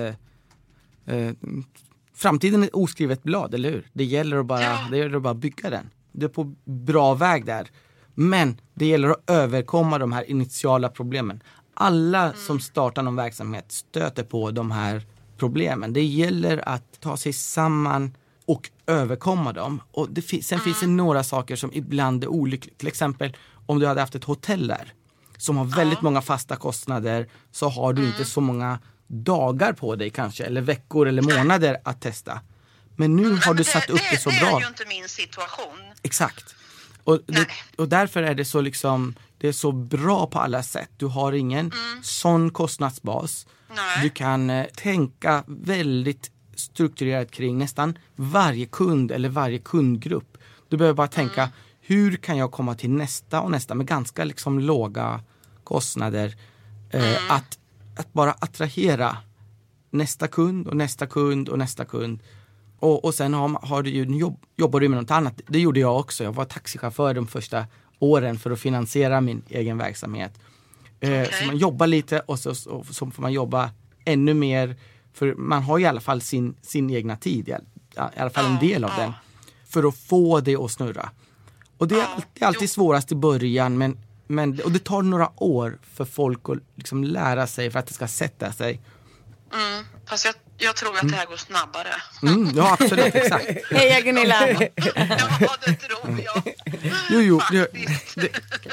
eh, framtiden är oskrivet blad, eller hur? Det gäller att bara, ja. det gäller att bara bygga den. Du är på bra väg där. Men det gäller att överkomma de här initiala problemen. Alla mm. som startar någon verksamhet stöter på de här problemen. Det gäller att ta sig samman och överkomma dem. Och det fi- sen mm. finns det några saker som ibland är olyckliga. Till exempel om du hade haft ett hotell där som har väldigt ja. många fasta kostnader, så har du mm. inte så många dagar på dig kanske, eller veckor eller månader att testa. Men nu har du satt det, upp det, det så det bra. Det är ju inte min situation. Exakt. Och, det, och därför är det så liksom, det är så bra på alla sätt. Du har ingen mm. sån kostnadsbas. Nej. Du kan eh, tänka väldigt strukturerat kring nästan varje kund eller varje kundgrupp. Du behöver bara tänka, mm. hur kan jag komma till nästa och nästa med ganska liksom låga kostnader. Eh, mm. att, att bara attrahera nästa kund och nästa kund och nästa kund. Och, och sen har, har du ju, jobb, jobbar du med något annat. Det gjorde jag också. Jag var taxichaufför de första åren för att finansiera min egen verksamhet. Eh, okay. Så man jobbar lite och så, så, så får man jobba ännu mer. För man har i alla fall sin, sin egna tid. I alla fall en del av den. För att få det att snurra. Och det är, det är alltid svårast i början. Men, men, och det tar några år för folk att liksom lära sig, för att det ska sätta sig. Mm, fast jag, jag tror att det här går snabbare. Mm, ja, absolut, exakt. Hej Gunilla. Ja, det tror jag. Jo, jo. Det, det,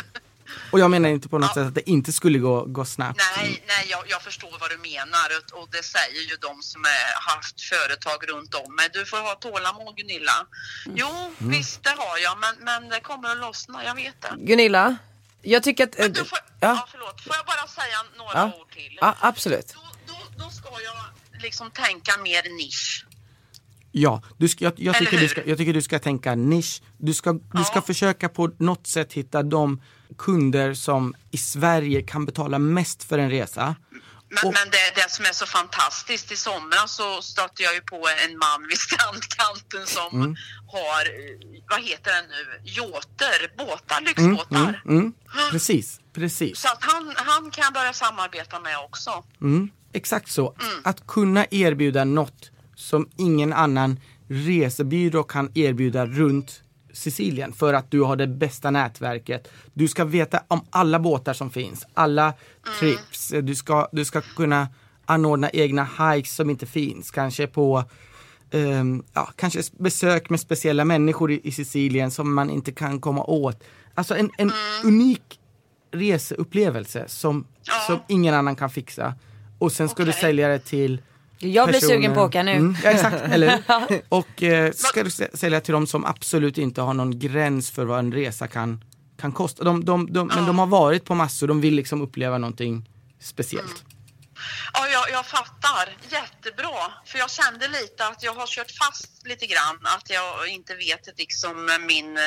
och jag menar inte på något ja. sätt att det inte skulle gå, gå snabbt. Nej, nej jag, jag förstår vad du menar. Och det säger ju de som har haft företag runt om. Men du får ha tålamod, Gunilla. Jo, mm. visst det har jag. Men, men det kommer att lossna, jag vet det. Gunilla, jag tycker att... Men du får, ja. ja, förlåt. Får jag bara säga några ja. ord till? Ja, absolut. Då, då, då ska jag liksom tänka mer nisch. Ja, du ska, jag, jag, tycker du ska, jag tycker du ska tänka nisch. Du ska, ja. du ska försöka på något sätt hitta de kunder som i Sverige kan betala mest för en resa. Men, och, men det, det som är så fantastiskt, i somras så stötte jag ju på en man vid strandkanten som mm. har, vad heter det nu, yachter, båtar, lyxbåtar. Mm, mm, mm. Precis, precis. Så att han, han kan börja samarbeta med också. Mm, exakt så. Mm. Att kunna erbjuda något som ingen annan resebyrå kan erbjuda runt Sicilien, för att du har det bästa nätverket. Du ska veta om alla båtar som finns, alla mm. trips. Du ska, du ska kunna anordna egna hikes som inte finns. Kanske på um, ja, kanske besök med speciella människor i, i Sicilien som man inte kan komma åt. Alltså en, en mm. unik reseupplevelse som, ja. som ingen annan kan fixa. Och sen ska okay. du sälja det till jag blir personer. sugen på att åka nu. Mm, ja, exakt. Eller, och eh, ska du sälja till dem som absolut inte har någon gräns för vad en resa kan, kan kosta. De, de, de, men de har varit på massor. De vill liksom uppleva någonting speciellt. Mm. Ja, jag, jag fattar. Jättebra. För jag kände lite att jag har kört fast lite grann. Att jag inte vet liksom min...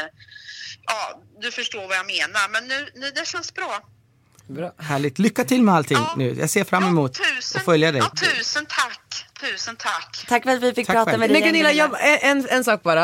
Ja, du förstår vad jag menar. Men nu, nu det känns bra. Bra. Härligt. Lycka till med allting ja. nu. Jag ser fram emot ja, tusen, att följa dig. Ja, tusen tack. Tusen tack. Tack för att vi fick tack prata själv. med dig. Men Gunilla, jag, en, en sak bara.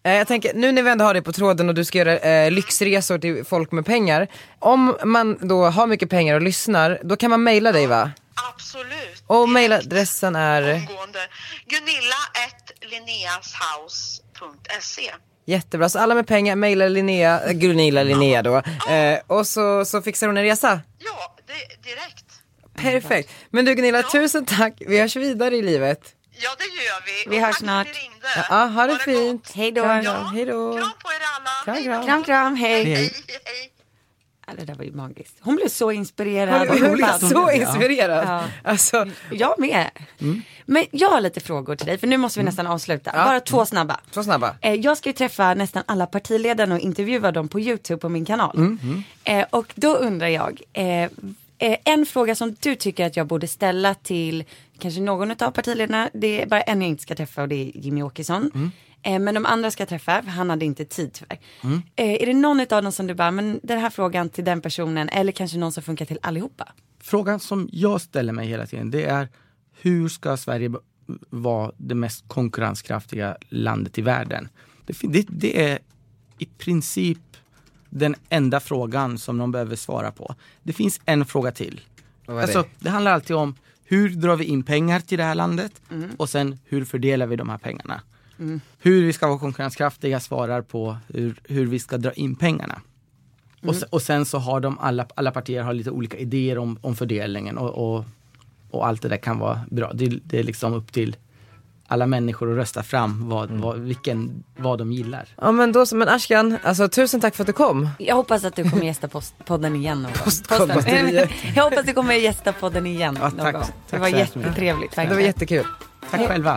Eh, jag tänker, nu när vi ändå har det på tråden och du ska göra eh, lyxresor till folk med pengar. Om man då har mycket pengar och lyssnar, då kan man mejla dig, va? Absolut. Och mejladressen är... Omgående. Gunilla at linneashouse punkt se. Jättebra, så alla med pengar mejlar Linnea, äh, Gunilla Linnea då. Eh, och så, så fixar hon en resa. Ja, det, direkt. Perfekt. Men du Gunilla, ja. Tusen tack. Vi hörs vidare i livet. Ja, det gör vi. Vi hörs snart. Ja, ja, ha det, det fint. Hej då. Ja. Hej då. Kram på er alla. Kram, kram. Kram, kram. Hej. Hej. Hej, hej. Ja, det där var ju magiskt. Hon blev så inspirerad. Hon blev så inspirerad. Ja. Alltså. Jag med. Mm. Men jag har lite frågor till dig. För nu måste vi mm. nästan avsluta. Ja. Bara två snabba. Två snabba. Eh, jag ska ju träffa nästan alla partiledarna och intervjua dem på YouTube på min kanal. Mm. Mm. Eh, och då undrar jag. Eh, eh, en fråga som du tycker att jag borde ställa till kanske någon av partiledarna. Det är bara en jag inte ska träffa och det är Jimmy Åkesson. Mm. Men de andra ska jag träffa, för han hade inte tid tyvärr. Mm. Är det någon av dem som du bara, men den här frågan till den personen, eller kanske någon som funkar till allihopa? Frågan som jag ställer mig hela tiden, det är hur ska Sverige vara det mest konkurrenskraftiga landet i världen? Det, det, det är i princip den enda frågan som de behöver svara på. Det finns en fråga till. Alltså, det? det handlar alltid om hur drar vi in pengar till det här landet mm. och sen hur fördelar vi de här pengarna. Mm. Hur vi ska vara konkurrenskraftiga svarar på hur, hur vi ska dra in pengarna. Mm. Och, sen, och sen så har de alla, alla partier har lite olika idéer om, om fördelningen och, och, och allt det där kan vara bra. Det, det är liksom upp till alla människor att rösta fram vad, mm. vad, vilken, vad de gillar. Ja men då, men Ashkan, alltså tusen tack för att du kom. Jag hoppas att du kommer gästa post, podden igen. Postkodbatteriet. Jag hoppas att du kommer gästa podden igen. Ja, tack, tack, det var jättetrevligt. Det var jättekul. Tack Hej. Själva.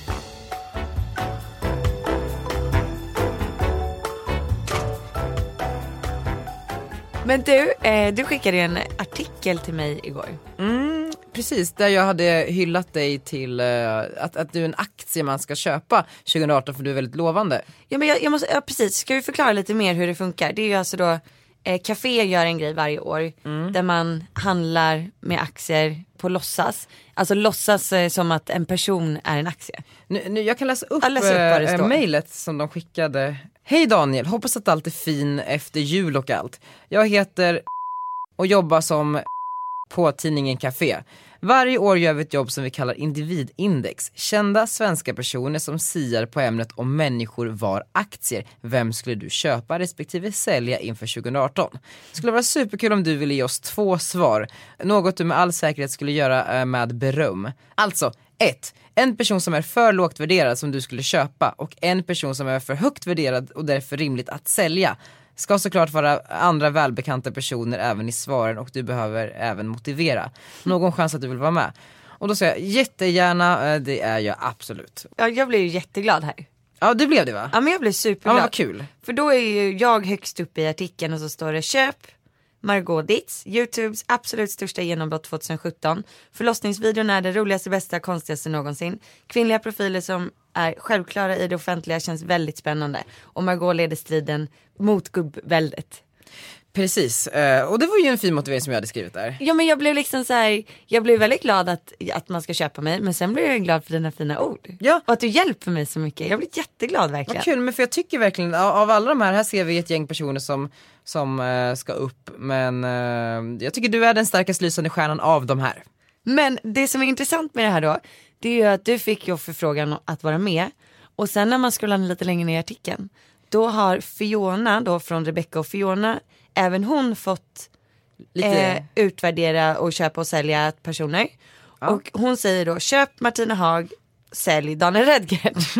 Men du, eh, du skickade en artikel till mig igår. Mm, precis, där jag hade hyllat dig till eh, att, att du är en aktie man ska köpa tjugo arton för du är väldigt lovande. Ja, men jag, jag måste, ja, precis, ska vi förklara lite mer hur det funkar? Det är ju alltså då, eh, Café gör en grej varje år mm. där man handlar med aktier på låtsas. Alltså låtsas eh, som att en person är en aktie. Nu, nu, jag kan läsa upp, läsa upp äh, mejlet som de skickade. Hej Daniel, hoppas att allt är fin efter jul och allt. Jag heter och jobbar som på tidningen Café. Varje år gör vi ett jobb som vi kallar individindex. Kända svenska personer som siar på ämnet om människor var aktier. Vem skulle du köpa respektive sälja inför tjugo arton? Det skulle vara superkul om du ville ge oss två svar. Något du med all säkerhet skulle göra med beröm. Alltså, ett. En person som är för lågt värderad som du skulle köpa och en person som är för högt värderad och därför rimligt att sälja. Ska såklart vara andra välbekanta personer även i svaren och du behöver även motivera. Någon chans att du vill vara med. Och då säger jag jättegärna, det är jag absolut. Ja, jag blev ju jätteglad här. Ja, det blev det va? Ja, men jag blev superglad. Ja, vad kul. För då är ju jag högst upp i artikeln och så står det köp Margot Dietz, YouTubes absolut största genombrott tjugohundrasjutton. Förlossningsvideon är det roligaste, bästa, konstigaste någonsin. Kvinnliga profiler som är självklara i det offentliga känns väldigt spännande. Och Margot leder striden mot gubbväldet. Precis, och det var ju en fin motivering som jag hade skrivit där. Ja, men jag blev liksom så här, jag blev väldigt glad att, att man ska köpa mig. Men sen blev jag glad för dina fina ord. Ja. Och att du hjälper mig så mycket. Jag blir jätteglad verkligen. Vad kul, men för jag tycker verkligen, av alla de här, här ser vi ett gäng personer som, som uh, ska upp. Men uh, jag tycker du är den starkast lysande stjärnan av de här. Men det som är intressant med det här då, det är ju att du fick ju förfrågan att vara med. Och sen när man scrollar lite längre ner i artikeln, då har Fiona då från Rebecca och Fiona, även hon fått lite eh, utvärdera och köpa och sälja personer. Ja. Och hon säger då, köp Martina Haag, sälj Daniel Redgert.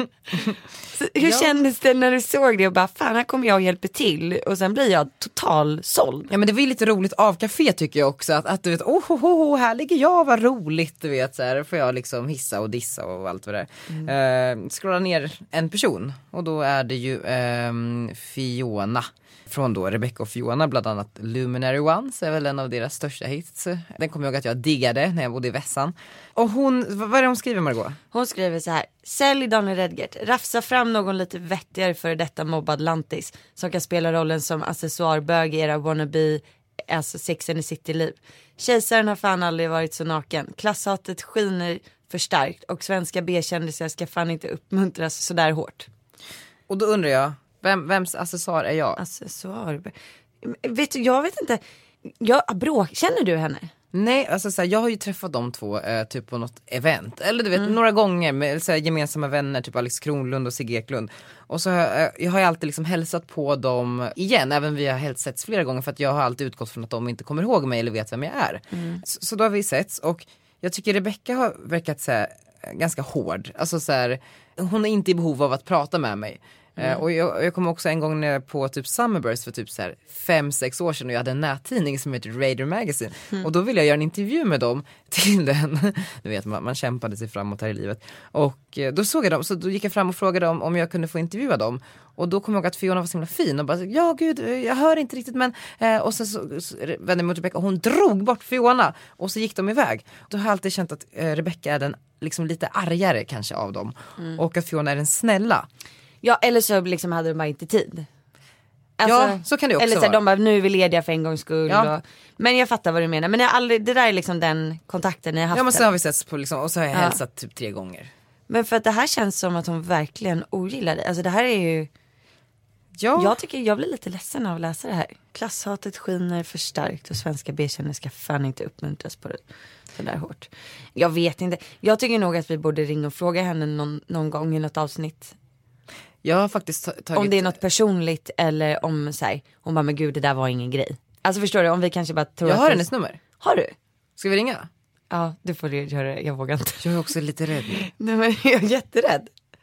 Hur ja. kändes det när du såg det och bara, fan här kommer jag och hjälper till. Och sen blir jag total såld. Ja, men det var ju lite roligt av Café tycker jag också. Att, att du vet, oh, oh, oh, här ligger jag, vad roligt. Du vet, så här får jag liksom hissa och dissa och allt vad det är. Mm. Uh, scrolla ner en person. Och då är det ju um, Fiona. Från då Rebecca och Fiona, bland annat Luminary Ones är väl en av deras största hits. Den kommer jag ihåg att jag diggade när jag bodde i Vässan. Och hon, vad är det hon skriver, Margot? Hon skriver så här: sälj Daniel Redgert, rafsa fram någon lite vettigare för detta mobbad lantis som kan spela rollen som accessoarbög i era wannabe, alltså Sex and the City-liv. Kejsaren har fan aldrig varit så naken. Klasshatet skiner för starkt och svenska B-kändisar ska fan inte uppmuntras så där hårt. Och då undrar jag, vem, vems accessoar är jag? Accessoar? Vet du, jag vet inte. Jag, bråk, känner du henne? Nej, alltså så här, jag har ju träffat de två eh, typ på något event. Eller du vet, mm. några gånger med så här, gemensamma vänner, typ Alex Kronlund och Sigge Eklund. Och så har jag, jag har ju alltid liksom hälsat på dem igen, även vi har helt setts flera gånger, för att jag har alltid utgått från att de inte kommer ihåg mig eller vet vem jag är. Mm. Så, så då har vi setts, och jag tycker Rebecca har verkat så här, ganska hård. Alltså så här, hon är inte i behov av att prata med mig. Mm. Uh, och jag, jag kom också en gång ner på typ Summerburst för typ så här fem, sex år sedan, och jag hade en nättidning som heter Raider Magazine. Mm. Och då ville jag göra en intervju med dem till den. Du vet, man, man kämpade sig framåt här i livet. Och uh, då såg jag dem, så då gick jag fram och frågade dem om jag kunde få intervjua dem. Och då kom jag ihåg att Fiona var så himla fin och bara, ja gud, jag hör inte riktigt, men uh, och sen så, så vände jag mot Rebecca och hon drog bort Fiona, och så gick de iväg. Då har jag alltid känt att uh, Rebecca är den liksom lite argare kanske av dem. Mm. Och att Fiona är den snälla. Ja, eller så liksom hade de bara inte tid. Alltså, ja, så kan det också eller så vara. De bara, nu är vi lediga för en gångs skull. Ja. Och, men jag fattar vad du menar. Men jag aldrig, det där är liksom den kontakten ni har haft. Ja, men så har vi setts på liksom, och så har jag ja. hälsat typ tre gånger. Men för att det här känns som att hon verkligen ogillar dig. Alltså det här är ju... Ja. Jag tycker jag blir lite ledsen av att läsa det här. Klasshatet skiner för starkt och svenska B-känner ska fan inte uppmuntras på det så där hårt. Jag vet inte. Jag tycker nog att vi borde ringa och fråga henne någon, någon gång i något avsnitt. Jag har faktiskt tagit... Om det är något personligt eller om så här, hon bara, men gud, det där var ingen grej. Alltså förstår du, om vi kanske bara tror jag att... har vi... hennes nummer. Har du? Ska vi ringa? Ja, du får göra det. Jag vågar inte. Jag är också lite rädd. Nej, men jag är jätterädd.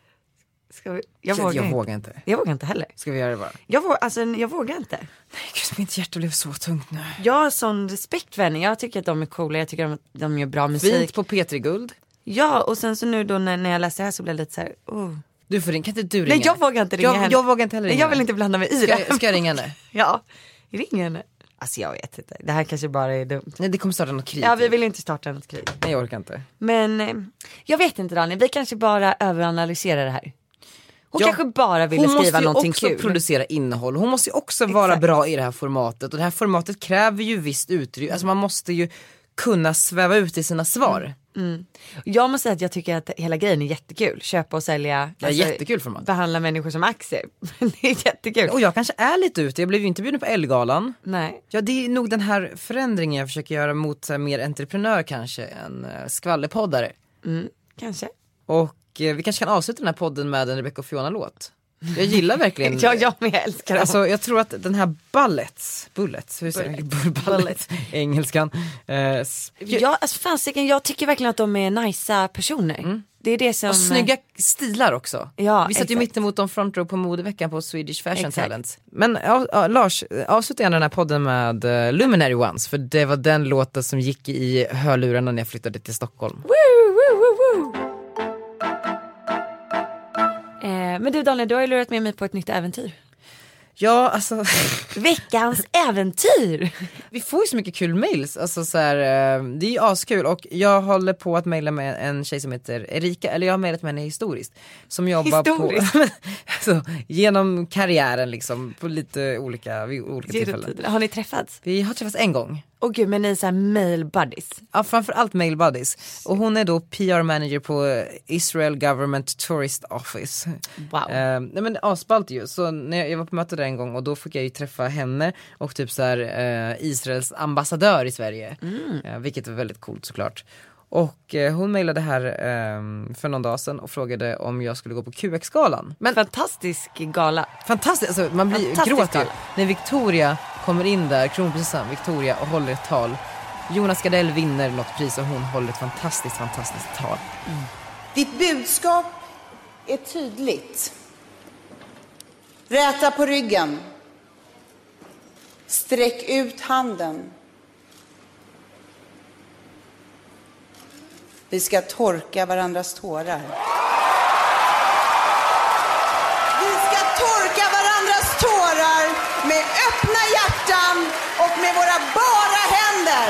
Ska vi... Jag, jag, vågar, jag inte. vågar inte. Jag vågar inte heller. Ska vi göra det bara? Jag, vågar, alltså, jag vågar inte. Nej, gud, mitt hjärta blev så tungt nu. Jag har sån respekt för henne. Jag tycker att de är coola. Jag tycker att de gör bra musik. Fint på P tre Guld. Ja, och sen så nu då när, när jag läste det här så blev det lite så här... Oh. Du får ringa, kan inte du ringa? Nej, jag vågar inte ringa jag, henne. Jag vågar inte heller ringa. Jag vill inte blanda mig i ska, det. Ska jag ringa henne? Ja, ring henne. Alltså jag vet inte, det här kanske bara är dumt. Nej, det kommer starta något krig. Ja, vi vill inte starta något krig. Nej, jag orkar inte. Men eh, jag vet inte, Daniel, vi kanske bara överanalyserar det här. Hon ja, kanske bara ville skriva någonting kul. Hon måste ju också producera innehåll. Hon måste ju också Exakt. vara bra i det här formatet. Och det här formatet kräver ju visst utrymme. Alltså man måste ju kunna sväva ut i sina svar. Mm. Mm. Jag måste säga att jag tycker att hela grejen är jättekul. Köpa och sälja. Ja, alltså, jättekul format. Behandla människor som aktier. Det är jättekul. Och jag kanske är lite ute. Jag blev ju inte bjuden på Ellegalan. Nej. Ja, det är nog den här förändringen jag försöker göra mot så här, mer entreprenör kanske än uh, skvallerpoddare. Mm, kanske. Och uh, vi kanske kan avsluta den här podden med en Rebecca och Fiona-låt. Jag gillar verkligen. ja, jag med älskar dem. Alltså, jag tror att den här Bullets, Bullets, hur säger jag? Bullets, engelskan. Eh, ja, alltså fasiken, jag tycker verkligen att de är nice personer. Mm. Det är det som... Och snygga stilar också. Ja, vi satt exakt. ju mitt emot dem front row på modeveckan på Swedish Fashion Exakt. Talent. Men ja, ja, Lars, avsluta gärna den här podden med uh, Luminary Ones, för det var den låten som gick i hörlurarna när jag flyttade till Stockholm. Woo, woo, woo, woo. Men du Daniel, du har ju lurat med mig på ett nytt äventyr. Ja, alltså... Veckans äventyr! Vi får ju så mycket kul mails. Alltså, så här, det är ju askul. Och jag håller på att mejla med en tjej som heter Erika. Eller jag har mejlat med henne historiskt. Som jobbar historiskt. på... alltså, genom karriären liksom. På lite olika, vid olika tillfällen. Har ni träffats? Vi har träffats en gång. Åh gud, men ni är så här mail buddies. Ja, framförallt mail buddies. Och hon är då P R-manager på Israel Government Tourist Office. Wow. Eh, nej men asballt ju. Så när jag, jag var på möte där en gång och då fick jag ju träffa henne och typ så här eh, Israels ambassadör i Sverige. Mm. Eh, vilket var väldigt coolt såklart. Och eh, hon mejlade här eh, för någon dag sedan och frågade om jag skulle gå på Q X-galan. Men fantastisk gala. Fantastiskt, alltså man blir gråter ju. När Victoria kommer in där, kronprinsessan Victoria, och håller ett tal. Jonas Gardell vinner något pris och hon håller ett fantastiskt, fantastiskt tal. Mm. Ditt budskap är tydligt. Räta på ryggen. Sträck ut handen. Vi ska torka varandras tårar. Vi ska torka varandras tårar med öppna hjärtan och med våra bara händer.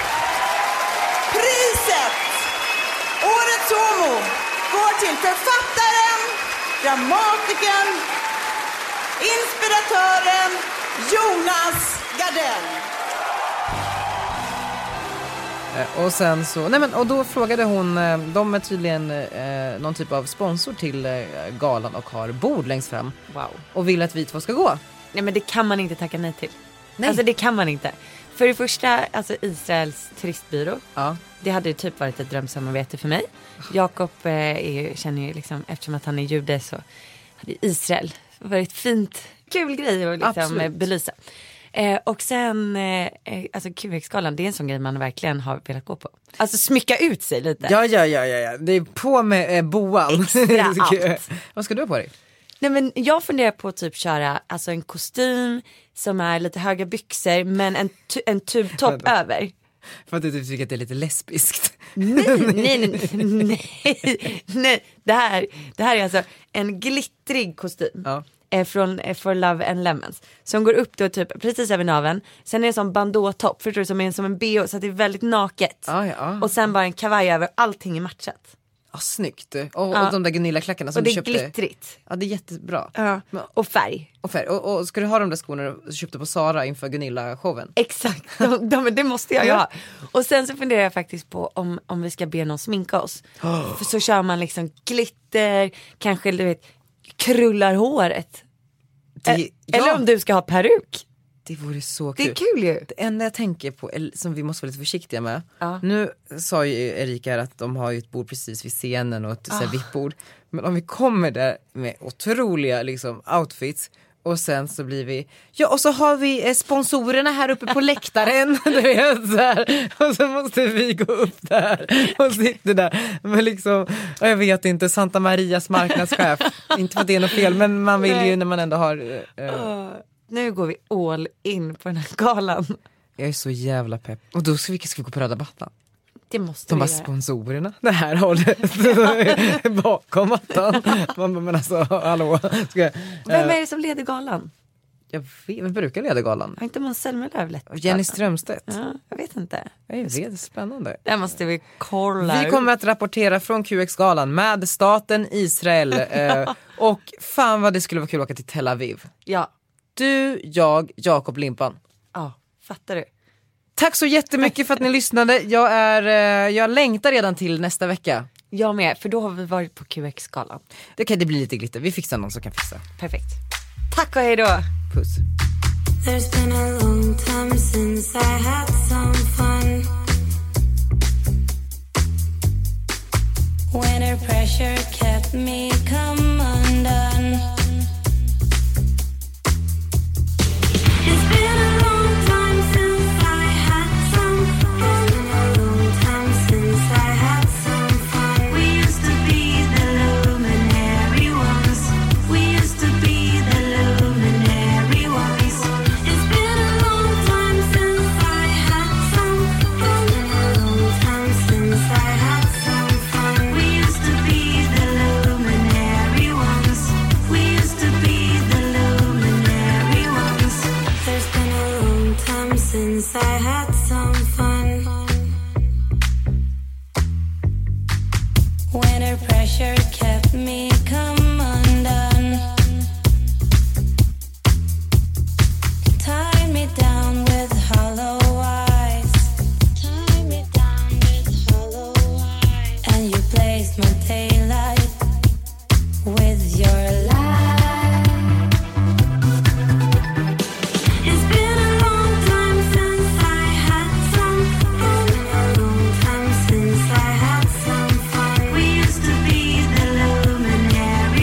Priset, Årets Homo, går till författaren, dramatikern, inspiratören Jonas Gardell. Eh, och sen så, nej men, och då frågade hon, eh, de är tydligen eh, någon typ av sponsor till eh, galan och har bord längst fram. Wow. Och vill att vi två ska gå. Nej men det kan man inte tacka nej till. Nej. Alltså det kan man inte. För det första, alltså Israels turistbyrå. Ja. Det hade ju typ varit ett drömsamarbete för mig. Jakob eh, är, känner ju liksom, eftersom att han är jude så hade Israel varit fint, kul grej att liksom eh, belysa. Eh, och sen, eh, alltså Q X-galan, det är en sån grej man verkligen har velat gå på. Alltså smycka ut sig lite. Ja, ja, ja, ja, ja. Det är på med eh, boan. Extra allt. Vad ska du ha på dig? Nej men jag funderar på att typ köra alltså en kostym som är lite höga byxor men en, tu- en tubtopp över. För att du typ tycker att det är lite lesbiskt. Nej, nej, nej, nej, nej. Det här, det här är alltså en glittrig kostym. Ja. Från For Love and Lemons som går upp då typ precis över naveln. Sen är det som bandåtopp, förstår du, som är som en B O, så att det är väldigt naket. Ah, ja. Och sen bara en kavaj över, allting är matchat. Ja, snyggt. Och, Ja. och de där Gunilla-klackarna som och det du är köpte. glittrigt. Ja, det är jättebra. Ja. Och färg. Och färg. Och, och ska du ha de där skorna du köpte på Zara inför Gunilla-showen? Exakt, de, de, det måste jag ju ha. Och sen så funderar jag faktiskt på om, om vi ska be någon sminka oss. Oh. För så kör man liksom glitter, kanske du vet, krullar håret. Det, Ä- ja. Eller om du ska ha peruk. Det vore så kul. Det är kul ju. Det enda jag tänker på, eller som vi måste vara lite försiktiga med. Ja. Nu sa ju Erika här att de har ju ett bord precis vid scenen och ett Ah. oh. vippbord. Men om vi kommer där med otroliga liksom, outfits och sen så blir vi, ja och så har vi eh, sponsorerna här uppe på läktaren. Du vet, så här. Och så måste vi gå upp där och sitta där. Men liksom, jag vet inte, Santa Marias marknadschef. Inte för att det är något fel, men man vill ju när man ändå har... Eh, oh. Nu går vi all in på den här galan. Jag är så jävla pepp. Och då ska vi, ska vi gå på röda mattan. Det måste De vi bara göra. Sponsorerna. Det här hållet bakom mattan. Man bara, men alltså, hallå. Ska jag, Vem eh, är det som leder galan? Jag vet, vem brukar leda galan? Har inte Måns Zelmerlöw lett galan? Jenny Strömstedt. Ja, jag vet inte. Jag vet, spännande. Det måste vi kolla. Vi kommer att rapportera från Q X-galan med staten Israel. eh, och fan vad det skulle vara kul att åka till Tel Aviv. Ja. Du, jag, Jakob Limpan. Ja, fattar du? Tack så jättemycket för att ni lyssnade. Jag, är, eh, jag längtar redan till nästa vecka. Jag med, för då har vi varit på Q X-galan. Det kan det bli lite glitter. Vi fixar någon som kan fixa. Perfekt. Tack och hej då. Puss. There's been a long time since I had some fun. Winter pressure kept me come undone. It's been a long time since I had some fun. A long time since I had some fun. We used to be the luminary ones. We used to be the luminary ones. It's been a long time since I had some fun. A long time since I had some fun. We used to be the luminary ones. We used to be the luminary ones. There's been a long time since I had some fun. Winter pressure kept me come undone. Tied me down with hollow eyes. Tied me down with hollow eyes. And you placed my daylight with your light. It's been a long time since I had some fun. A long time since I had some fun. We used to be the luminary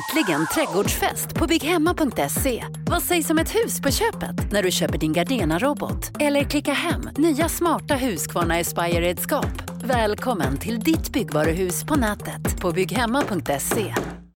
Äntligen trädgårdsfest på bygghemma punkt se. Vad sägs om ett hus på köpet när du köper din Gardena-robot? Eller klicka hem nya smarta Husqvarna Aspire-redskap. Välkommen till ditt byggvaruhus på nätet på bygghemma punkt se.